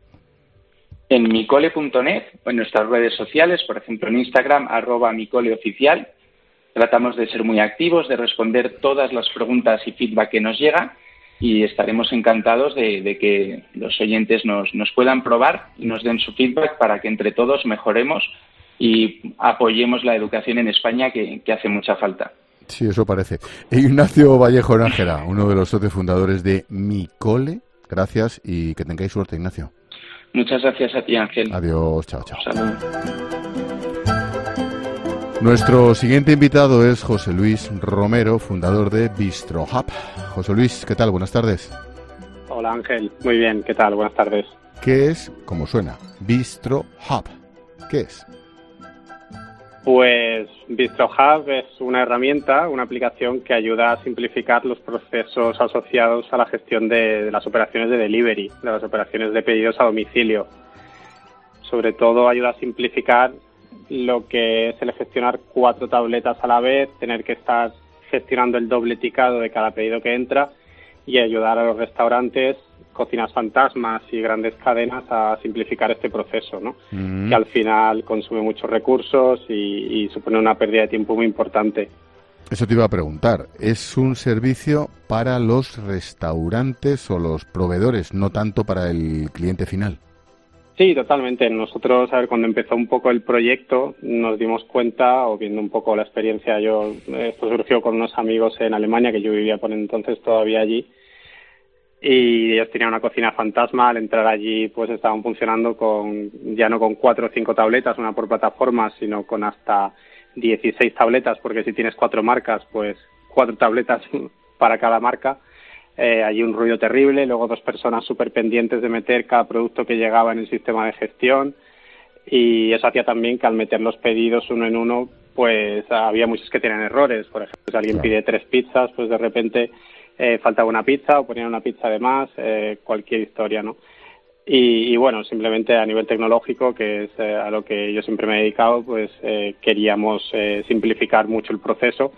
En micole punto net o en nuestras redes sociales, por ejemplo en Instagram, arroba micoleoficial. Tratamos de ser muy activos, de responder todas las preguntas y feedback que nos llega y estaremos encantados de, de que los oyentes nos, nos puedan probar y nos den su feedback para que entre todos mejoremos y apoyemos la educación en España, que, que hace mucha falta. Sí, eso parece. Ignacio Vallejo Nájera, uno de los socios fundadores de Mi Cole. Gracias y que tengáis suerte, Ignacio. Muchas gracias a ti, Ángel. Adiós, chao, chao. Salud. Nuestro siguiente invitado es José Luis Romero, fundador de Bistro Hub. José Luis, ¿qué tal? Buenas tardes. Hola, Ángel. Muy bien, ¿qué tal? Buenas tardes. ¿Qué es, como suena, Bistro Hub? ¿Qué es? Pues Bistro Hub es una herramienta, una aplicación que ayuda a simplificar los procesos asociados a la gestión de, de las operaciones de delivery, de las operaciones de pedidos a domicilio. Sobre todo ayuda a simplificar lo que es el gestionar cuatro tabletas a la vez, tener que estar gestionando el doble ticado de cada pedido que entra y ayudar a los restaurantes, cocinas fantasmas y grandes cadenas a simplificar este proceso, ¿no? Mm. Que al final consume muchos recursos y, y supone una pérdida de tiempo muy importante. Eso te iba a preguntar. ¿Es un servicio para los restaurantes o los proveedores, no tanto para el cliente final? Sí, totalmente. Nosotros, a ver, cuando empezó un poco el proyecto, nos dimos cuenta, o viendo un poco la experiencia, yo, esto surgió con unos amigos en Alemania, que yo vivía por entonces todavía allí, y ellos tenían una cocina fantasma. Al entrar allí, pues estaban funcionando con, ya no con cuatro o cinco tabletas, una por plataforma, sino con hasta dieciséis tabletas, porque si tienes cuatro marcas, pues cuatro tabletas para cada marca. Eh, allí un ruido terrible, luego dos personas súper pendientes de meter cada producto que llegaba en el sistema de gestión, y eso hacía también que al meter los pedidos uno en uno, pues había muchos que tenían errores. Por ejemplo, si alguien pide tres pizzas, pues de repente eh, faltaba una pizza o ponían una pizza de más, eh, cualquier historia, ¿no? Y, y bueno, simplemente a nivel tecnológico, que es eh, a lo que yo siempre me he dedicado, pues eh, queríamos eh, simplificar mucho el proceso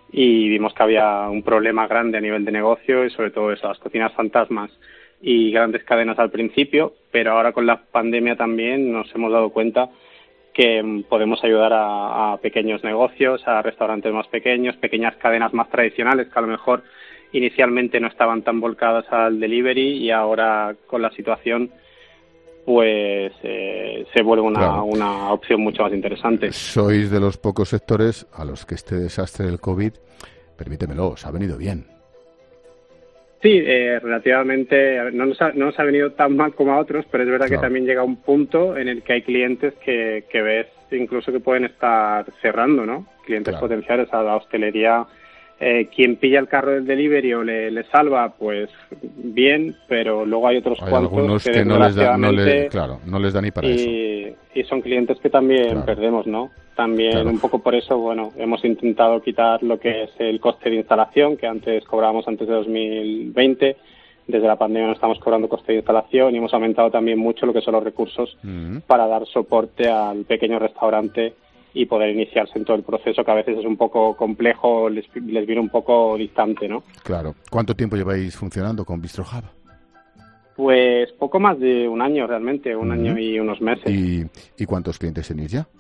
y vimos que había un problema grande a nivel de negocio y sobre todo eso, las cocinas fantasmas y grandes cadenas al principio, pero ahora con la pandemia también nos hemos dado cuenta que podemos ayudar a, a pequeños negocios, a restaurantes más pequeños, pequeñas cadenas más tradicionales que a lo mejor inicialmente no estaban tan volcadas al delivery y ahora con la situación pues eh, se vuelve una, claro. una opción mucho más interesante. Sois de los pocos sectores a los que este desastre del COVID, permítemelo, os ha venido bien. Sí, eh, relativamente, no nos, ha, no nos ha venido tan mal como a otros, pero es verdad claro. que también llega un punto en el que hay clientes que, que ves incluso que pueden estar cerrando, ¿no? Clientes claro. potenciales a la hostelería. Eh, quien pilla el carro del delivery o le, le salva, pues bien, pero luego hay otros hay cuantos algunos que, que no les da, no le, claro, no les da ni para y, eso. Y son clientes que también claro. perdemos, ¿no? También claro. un poco por eso, bueno, hemos intentado quitar lo que es el coste de instalación, que antes cobrábamos antes de dos mil veinte. Desde la pandemia no estamos cobrando coste de instalación y hemos aumentado también mucho lo que son los recursos uh-huh. para dar soporte al pequeño restaurante y poder iniciarse en todo el proceso, que a veces es un poco complejo, les, les viene un poco distante, ¿no? Claro. ¿Cuánto tiempo lleváis funcionando con Bistro Hub? Pues poco más de un año realmente, un uh-huh. año y unos meses. ¿Y, ¿Y cuántos clientes tenéis ya?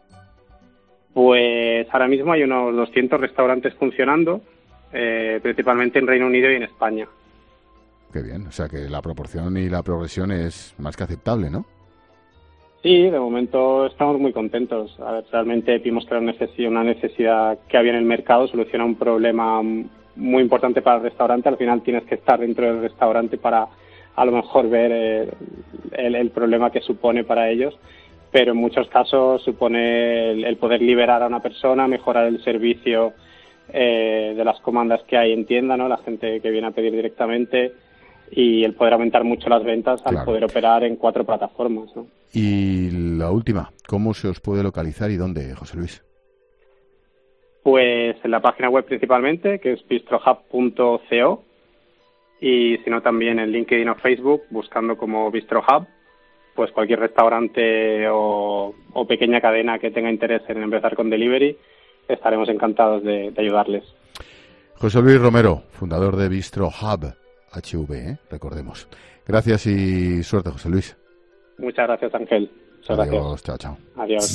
Pues ahora mismo hay unos doscientos restaurantes funcionando, eh, principalmente en Reino Unido y en España. Qué bien, o sea que la proporción y la progresión es más que aceptable, ¿no? Sí, de momento estamos muy contentos. A ver, realmente vimos que era una necesidad que había en el mercado, soluciona un problema muy importante para el restaurante. Al final tienes que estar dentro del restaurante para a lo mejor ver eh, el, el problema que supone para ellos, pero en muchos casos supone el, el poder liberar a una persona, mejorar el servicio eh, de las comandas que hay en tienda, ¿no? La gente que viene a pedir directamente, y el poder aumentar mucho las ventas al claro. poder operar en cuatro plataformas, ¿no? Y la última, ¿cómo se os puede localizar y dónde, José Luis? Pues en la página web principalmente, que es bistrohub punto co, y si no también en LinkedIn o Facebook, buscando como Bistrohub, pues cualquier restaurante o, o pequeña cadena que tenga interés en empezar con delivery, estaremos encantados de, de ayudarles. José Luis Romero, fundador de Bistro Hub, H V, ¿eh? Recordemos. Gracias y suerte, José Luis. Muchas gracias, Ángel. Muchas Adiós, gracias. chao, chao.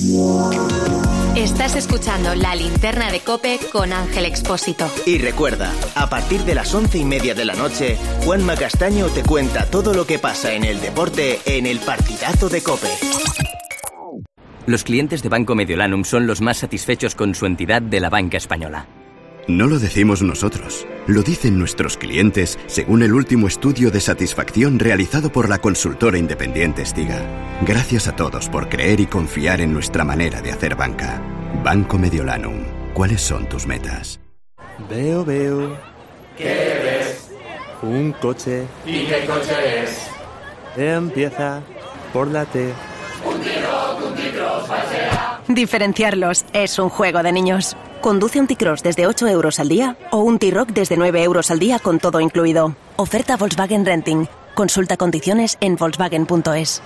Adiós. Estás escuchando La Linterna de COPE con Ángel Expósito. Y recuerda, a partir de las once y media de la noche, Juanma Castaño te cuenta todo lo que pasa en el deporte en el Partidazo de COPE. Los clientes de Banco Mediolanum son los más satisfechos con su entidad de la banca española. No lo decimos nosotros, lo dicen nuestros clientes según el último estudio de satisfacción realizado por la consultora independiente Stiga. Gracias a todos por creer y confiar en nuestra manera de hacer banca. Banco Mediolanum, ¿cuáles son tus metas? Veo, veo. ¿Qué ves? Un coche. ¿Y qué coche es? Empieza por la T. Un T-Roc, un T-Cross, ¿cuál será? Diferenciarlos es un juego de niños. Conduce un T-Cross desde ocho euros al día o un T-Roc desde nueve euros al día con todo incluido. Oferta Volkswagen Renting. Consulta condiciones en volkswagen punto es.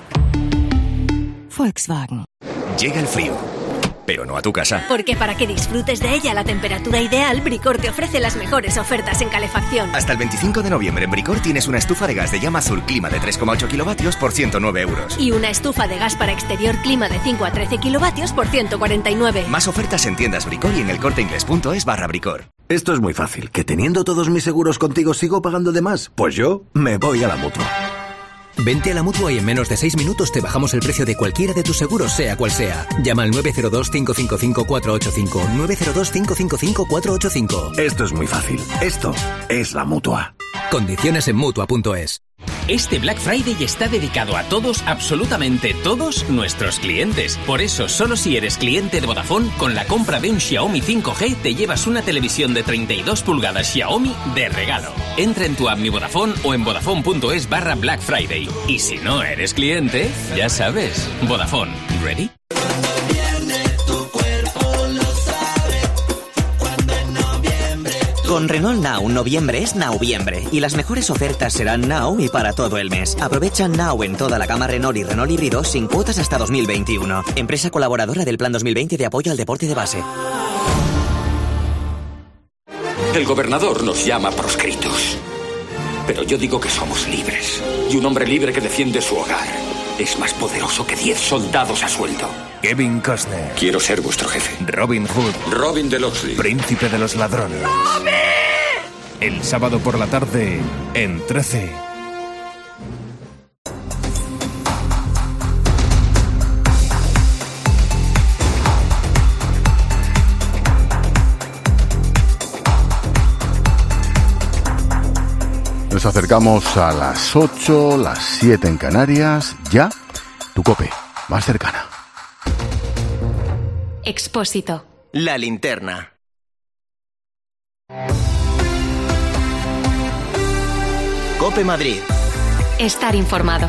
Volkswagen. Llega el frío, pero no a tu casa. Porque para que disfrutes de ella a la temperatura ideal, Bricor te ofrece las mejores ofertas en calefacción. Hasta el veinticinco de noviembre en Bricor tienes una estufa de gas de llama azul clima de tres coma ocho kilovatios por ciento nueve euros. Y una estufa de gas para exterior clima de cinco a trece kilovatios por ciento cuarenta y nueve. Más ofertas en tiendas Bricor y en elcorteingles.es barra Bricor. Esto es muy fácil. ¿Que teniendo todos mis seguros contigo sigo pagando de más? Pues yo me voy a la Mutua. Vente a la Mutua y en menos de seis minutos te bajamos el precio de cualquiera de tus seguros, sea cual sea. Llama al nueve cero dos, cinco cinco cinco, cuatro ocho cinco, nueve cero dos, cinco cinco cinco, cuatro ocho cinco. Esto es muy fácil. Esto es la Mutua. Condiciones en Mutua punto es. Este Black Friday está dedicado a todos, absolutamente todos, nuestros clientes. Por eso, solo si eres cliente de Vodafone, con la compra de un Xiaomi cinco G te llevas una televisión de treinta y dos pulgadas Xiaomi de regalo. Entra en tu app Mi Vodafone o en vodafone punto es barra Black Friday. Y si no eres cliente, ya sabes, Vodafone. ¿Ready? Con Renault Now, noviembre es Noviembre y las mejores ofertas serán Now y para todo el mes. Aprovecha Now en toda la gama Renault y Renault híbrido sin cuotas hasta dos mil veintiuno. Empresa colaboradora del Plan dos mil veinte de apoyo al deporte de base. El gobernador nos llama proscritos. Pero yo digo que somos libres. Y un hombre libre que defiende su hogar es más poderoso que diez soldados a sueldo. Kevin Costner. Quiero ser vuestro jefe. Robin Hood. Robin de Locksley. Príncipe de los ladrones. ¡Robin! El sábado por la tarde en trece. Nos acercamos a las ocho, las siete en Canarias. Ya, tu COPE, más cercana. Expósito. La linterna. COPE Madrid. Estar informado.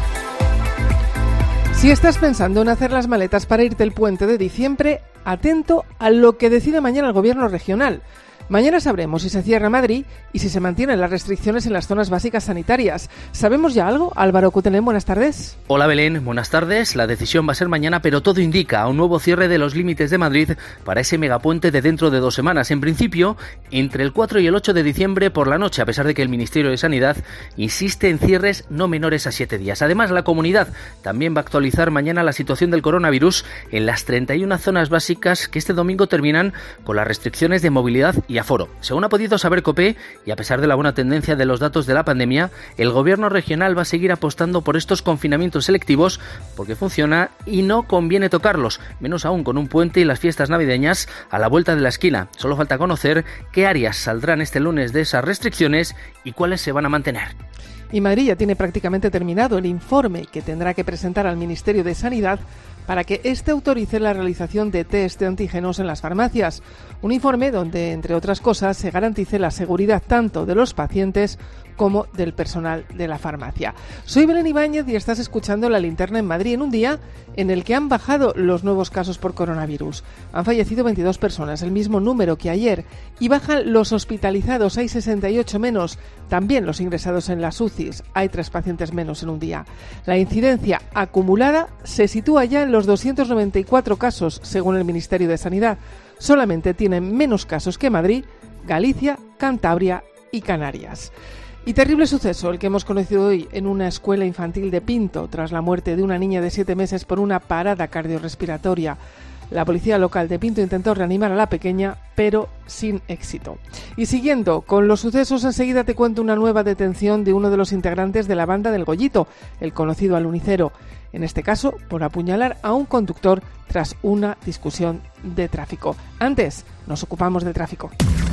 Si estás pensando en hacer las maletas para irte el puente de diciembre, atento a lo que decide mañana el gobierno regional. Mañana sabremos si se cierra Madrid y si se mantienen las restricciones en las zonas básicas sanitarias. ¿Sabemos ya algo? Álvaro Cutelén, buenas tardes. Hola Belén, buenas tardes. La decisión va a ser mañana, pero todo indica a un nuevo cierre de los límites de Madrid para ese megapuente de dentro de dos semanas. En principio, entre el cuatro y el ocho de diciembre por la noche, a pesar de que el Ministerio de Sanidad insiste en cierres no menores a siete días. Además, la comunidad también va a actualizar mañana la situación del coronavirus en las treinta y una zonas básicas que este domingo terminan con las restricciones de movilidad y aforo. Según ha podido saber COPE, y a pesar de la buena tendencia de los datos de la pandemia, el gobierno regional va a seguir apostando por estos confinamientos selectivos porque funciona y no conviene tocarlos, menos aún con un puente y las fiestas navideñas a la vuelta de la esquina. Solo falta conocer qué áreas saldrán este lunes de esas restricciones y cuáles se van a mantener. Y Madrid ya tiene prácticamente terminado el informe que tendrá que presentar al Ministerio de Sanidad para que éste autorice la realización de test de antígenos en las farmacias. Un informe donde, entre otras cosas, se garantice la seguridad tanto de los pacientes como del personal de la farmacia. Soy Belén Ibáñez y estás escuchando La Linterna en Madrid en un día en el que han bajado los nuevos casos por coronavirus. Han fallecido veintidós personas, el mismo número que ayer, y bajan los hospitalizados, hay sesenta y ocho menos, también los ingresados en las U C Is, hay tres pacientes menos en un día. La incidencia acumulada se sitúa ya en los doscientos noventa y cuatro casos, según el Ministerio de Sanidad. Solamente tienen menos casos que Madrid, Galicia, Cantabria y Canarias. Y terrible suceso el que hemos conocido hoy en una escuela infantil de Pinto, tras la muerte de una niña de siete meses por una parada cardiorrespiratoria. La policía local de Pinto intentó reanimar a la pequeña, pero sin éxito. Y siguiendo con los sucesos, enseguida te cuento una nueva detención de uno de los integrantes de la banda del Gollito, el conocido alunicero. En este caso, por apuñalar a un conductor tras una discusión de tráfico. Antes, nos ocupamos del tráfico.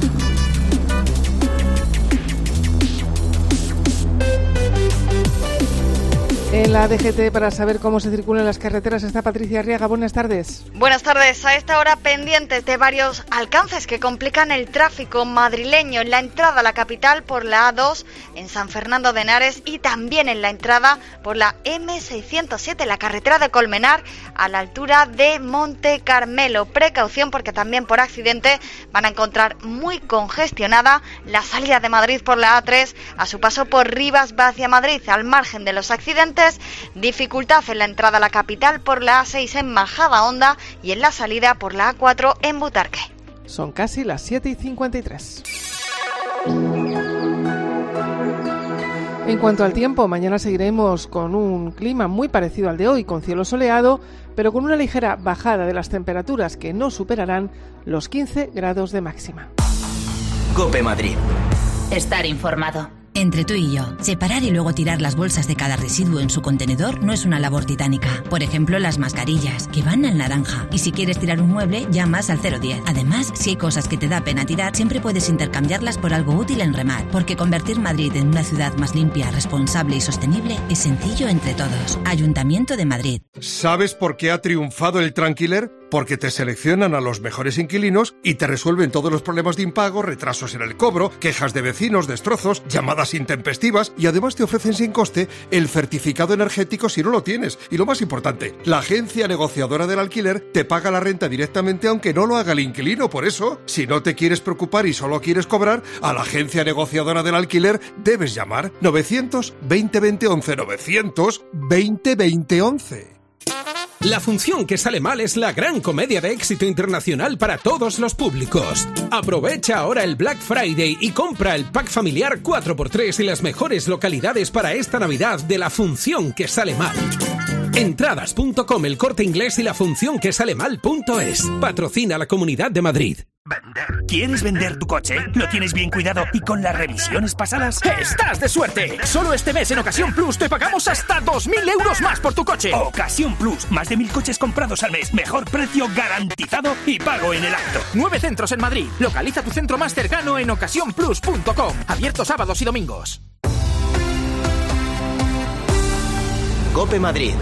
En la D G T, para saber cómo se circulan las carreteras, está Patricia Arriaga. Buenas tardes. Buenas tardes. A esta hora pendientes de varios alcances que complican el tráfico madrileño en la entrada a la capital por la A dos en San Fernando de Henares y también en la entrada por la eme seiscientos siete, la carretera de Colmenar a la altura de Monte Carmelo. Precaución porque también por accidente van a encontrar muy congestionada la salida de Madrid por la A tres a su paso por Rivas va hacia Madrid. Al margen de los accidentes, dificultad en la entrada a la capital por la A seis en Majadahonda y en la salida por la A cuatro en Butarque. Son casi las siete y cincuenta y tres. En cuanto al tiempo, mañana seguiremos con un clima muy parecido al de hoy, con cielo soleado, pero con una ligera bajada de las temperaturas que no superarán los quince grados de máxima. COPE Madrid. Estar informado. Entre tú y yo, separar y luego tirar las bolsas de cada residuo en su contenedor no es una labor titánica. Por ejemplo, las mascarillas, que van al naranja. Y si quieres tirar un mueble, llamas al cero diez. Además, si hay cosas que te da pena tirar, siempre puedes intercambiarlas por algo útil en Remar. Porque convertir Madrid en una ciudad más limpia, responsable y sostenible es sencillo entre todos. Ayuntamiento de Madrid. ¿Sabes por qué ha triunfado el Tranquiler? Porque te seleccionan a los mejores inquilinos y te resuelven todos los problemas de impago, retrasos en el cobro, quejas de vecinos, destrozos, llamadas intempestivas y además te ofrecen sin coste el certificado energético si no lo tienes. Y lo más importante, la agencia negociadora del alquiler te paga la renta directamente aunque no lo haga el inquilino. Por eso, si no te quieres preocupar y solo quieres cobrar, a la agencia negociadora del alquiler debes llamar novecientos veinte veinte once, novecientos veinte veinte once. La función que sale mal es la gran comedia de éxito internacional para todos los públicos. Aprovecha ahora el Black Friday y compra el pack familiar cuatro por tres y las mejores localidades para esta Navidad de La función que sale mal. Entradas punto com, El Corte Inglés y la función que sale mal punto es. Patrocina la Comunidad de Madrid. Vender. ¿Quieres vender tu coche? ¿Lo tienes bien cuidado y con las revisiones pasadas? ¡Estás de suerte! Solo este mes en Ocasión Plus te pagamos hasta dos mil euros más por tu coche. Ocasión Plus. Más de mil coches comprados al mes. Mejor precio garantizado y pago en el acto. Nueve centros en Madrid. Localiza tu centro más cercano en ocasión plus punto com. Abierto sábados y domingos. COPE Madrid.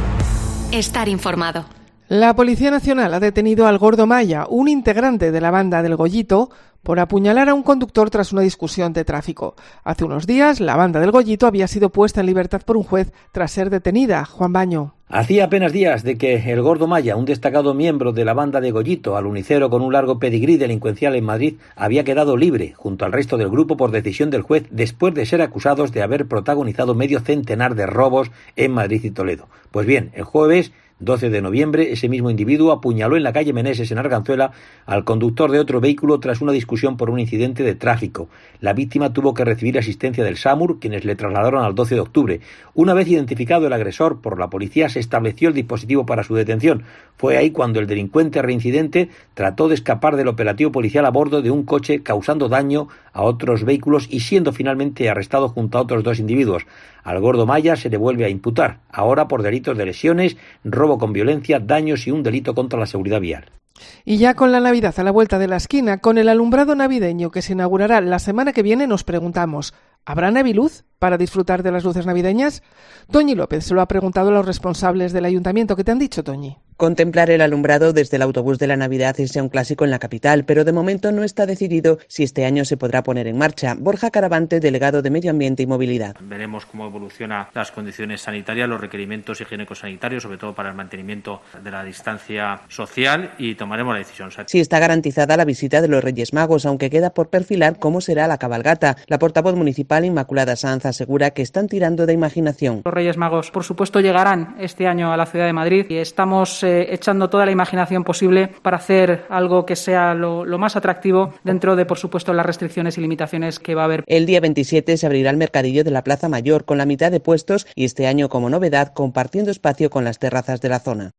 Estar informado. La Policía Nacional ha detenido al Gordo Maya, un integrante de la banda del Gollito, por apuñalar a un conductor tras una discusión de tráfico. Hace unos días, la banda del Gollito había sido puesta en libertad por un juez tras ser detenida. Juan Baño. Hacía apenas días de que el Gordo Maya, un destacado miembro de la banda de Gollito, alunicero con un largo pedigrí delincuencial en Madrid, había quedado libre junto al resto del grupo por decisión del juez después de ser acusados de haber protagonizado medio centenar de robos en Madrid y Toledo. Pues bien, el jueves doce de noviembre, ese mismo individuo apuñaló en la calle Meneses, en Arganzuela, al conductor de otro vehículo tras una discusión por un incidente de tráfico. La víctima tuvo que recibir asistencia del SAMUR, quienes le trasladaron al doce de octubre. Una vez identificado el agresor por la policía, se estableció el dispositivo para su detención. Fue ahí cuando el delincuente reincidente trató de escapar del operativo policial a bordo de un coche, causando daño a otros vehículos y siendo finalmente arrestado junto a otros dos individuos. Al Gordo Maya se le vuelve a imputar, ahora por delitos de lesiones, robo con violencia, daños y un delito contra la seguridad vial. Y ya con la Navidad a la vuelta de la esquina, con el alumbrado navideño que se inaugurará la semana que viene, nos preguntamos, ¿habrá Naviluz para disfrutar de las luces navideñas? Toñi López se lo ha preguntado a los responsables del ayuntamiento. ¿Qué te han dicho, Toñi? Contemplar el alumbrado desde el autobús de la Navidad es ya un clásico en la capital, pero de momento no está decidido si este año se podrá poner en marcha. Borja Caravante, delegado de Medio Ambiente y Movilidad. Veremos cómo evolucionan las condiciones sanitarias, los requerimientos higiénico-sanitarios, sobre todo para el mantenimiento de la distancia social, y tomaremos la decisión. Sí está garantizada la visita de los Reyes Magos, aunque queda por perfilar cómo será la cabalgata. La portavoz municipal, Inmaculada Sanz, asegura que están tirando de imaginación. Los Reyes Magos, por supuesto, llegarán este año a la ciudad de Madrid y estamos eh, echando toda la imaginación posible para hacer algo que sea lo, lo más atractivo dentro de, por supuesto, las restricciones y limitaciones que va a haber. El día veintisiete se abrirá el mercadillo de la Plaza Mayor con la mitad de puestos y este año, como novedad, compartiendo espacio con las terrazas de la zona.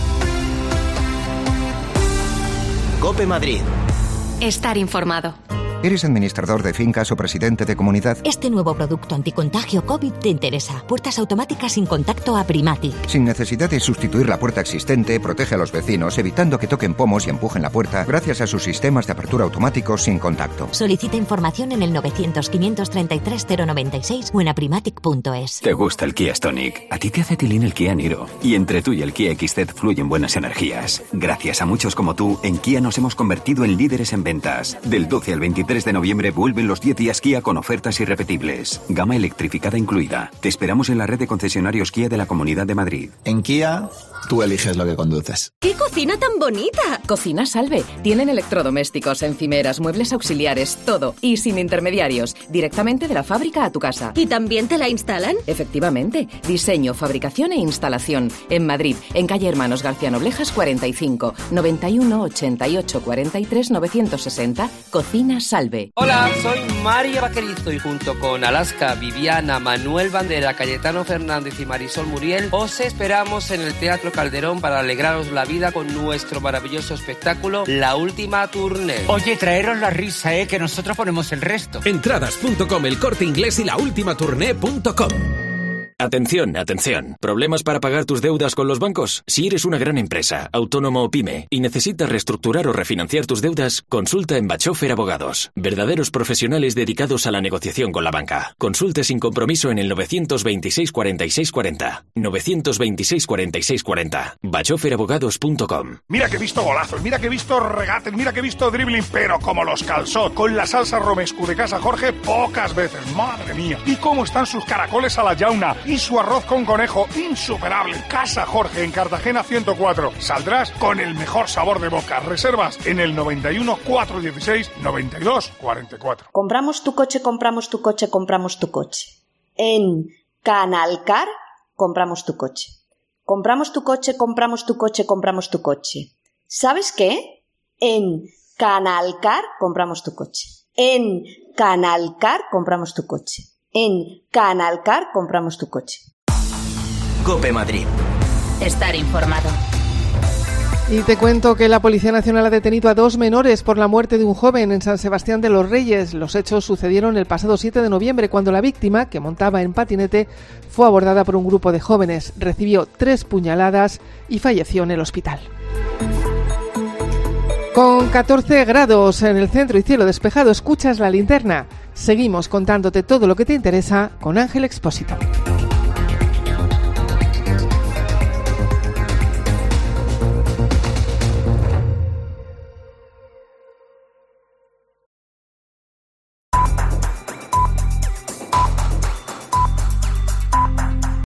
COPE Madrid. Estar informado. ¿Eres administrador de fincas o presidente de comunidad? Este nuevo producto anticontagio COVID te interesa. Puertas automáticas sin contacto a Primatic. Sin necesidad de sustituir la puerta existente, protege a los vecinos, evitando que toquen pomos y empujen la puerta, gracias a sus sistemas de apertura automáticos sin contacto. Solicita información en el novecientos, quinientos treinta y tres, cero noventa y seis o en aprimatic punto es. ¿Te gusta el Kia Stonic? A ti te hace tilín el Kia Niro. Y entre tú y el Kia X Z fluyen buenas energías. Gracias a muchos como tú, en Kia nos hemos convertido en líderes en ventas. Del doce al veintitrés de noviembre vuelven los diez días Kia con ofertas irrepetibles. Gama electrificada incluida. Te esperamos en la red de concesionarios Kia de la Comunidad de Madrid. En Kia, tú eliges lo que conduces. ¡Qué cocina tan bonita! Cocina Salve. Tienen electrodomésticos, encimeras, muebles auxiliares, todo. Y sin intermediarios. Directamente de la fábrica a tu casa. ¿Y también te la instalan? Efectivamente. Diseño, fabricación e instalación. En Madrid, en calle Hermanos García Noblejas cuarenta y cinco, noventa y uno, ochenta y ocho, cuarenta y tres, novecientos sesenta. Cocina Salve. Hola, soy María Vaquerizo y junto con Alaska, Viviana, Manuel Bandera, Cayetano Fernández y Marisol Muriel, os esperamos en el Teatro Calderón para alegraros la vida con nuestro maravilloso espectáculo La Última Tournée. Oye, traeros la risa, eh, que nosotros ponemos el resto. Entradas punto com, El Corte Inglés y la última tournée punto com. Atención, atención. ¿Problemas para pagar tus deudas con los bancos? Si eres una gran empresa, autónomo o pyme y necesitas reestructurar o refinanciar tus deudas, consulta en Bachofer Abogados. Verdaderos profesionales dedicados a la negociación con la banca. Consulte sin compromiso en el novecientos veintiséis, cuarenta y seis cuarenta. novecientos veintiséis, cuarenta y seis cuarenta. bachofer abogados punto com. Mira que he visto golazos, mira que he visto regates, mira que he visto dribbling, pero como los calzó. Con la salsa romescu de Casa Jorge, pocas veces. Madre mía. ¿Y cómo están sus caracoles a la yauna? Y su arroz con conejo, insuperable. Casa Jorge, en Cartagena ciento cuatro. Saldrás con el mejor sabor de boca. Reservas en el noventa y uno, cuatrocientos dieciséis, noventa y dos cuarenta y cuatro. Compramos tu coche, compramos tu coche, compramos tu coche. En Canalcar compramos tu coche. Compramos tu coche, compramos tu coche, compramos tu coche. ¿Sabes qué? En Canalcar compramos tu coche. En Canalcar compramos tu coche. En Canalcar compramos tu coche. COPE Madrid. Estar informado. Y te cuento que la Policía Nacional ha detenido a dos menores por la muerte de un joven en San Sebastián de los Reyes. Los hechos sucedieron el pasado siete de noviembre, cuando la víctima, que montaba en patinete, fue abordada por un grupo de jóvenes. Recibió tres puñaladas y falleció en el hospital. Con catorce grados en el centro y cielo despejado, escuchas La Linterna. Seguimos contándote todo lo que te interesa con Ángel Expósito.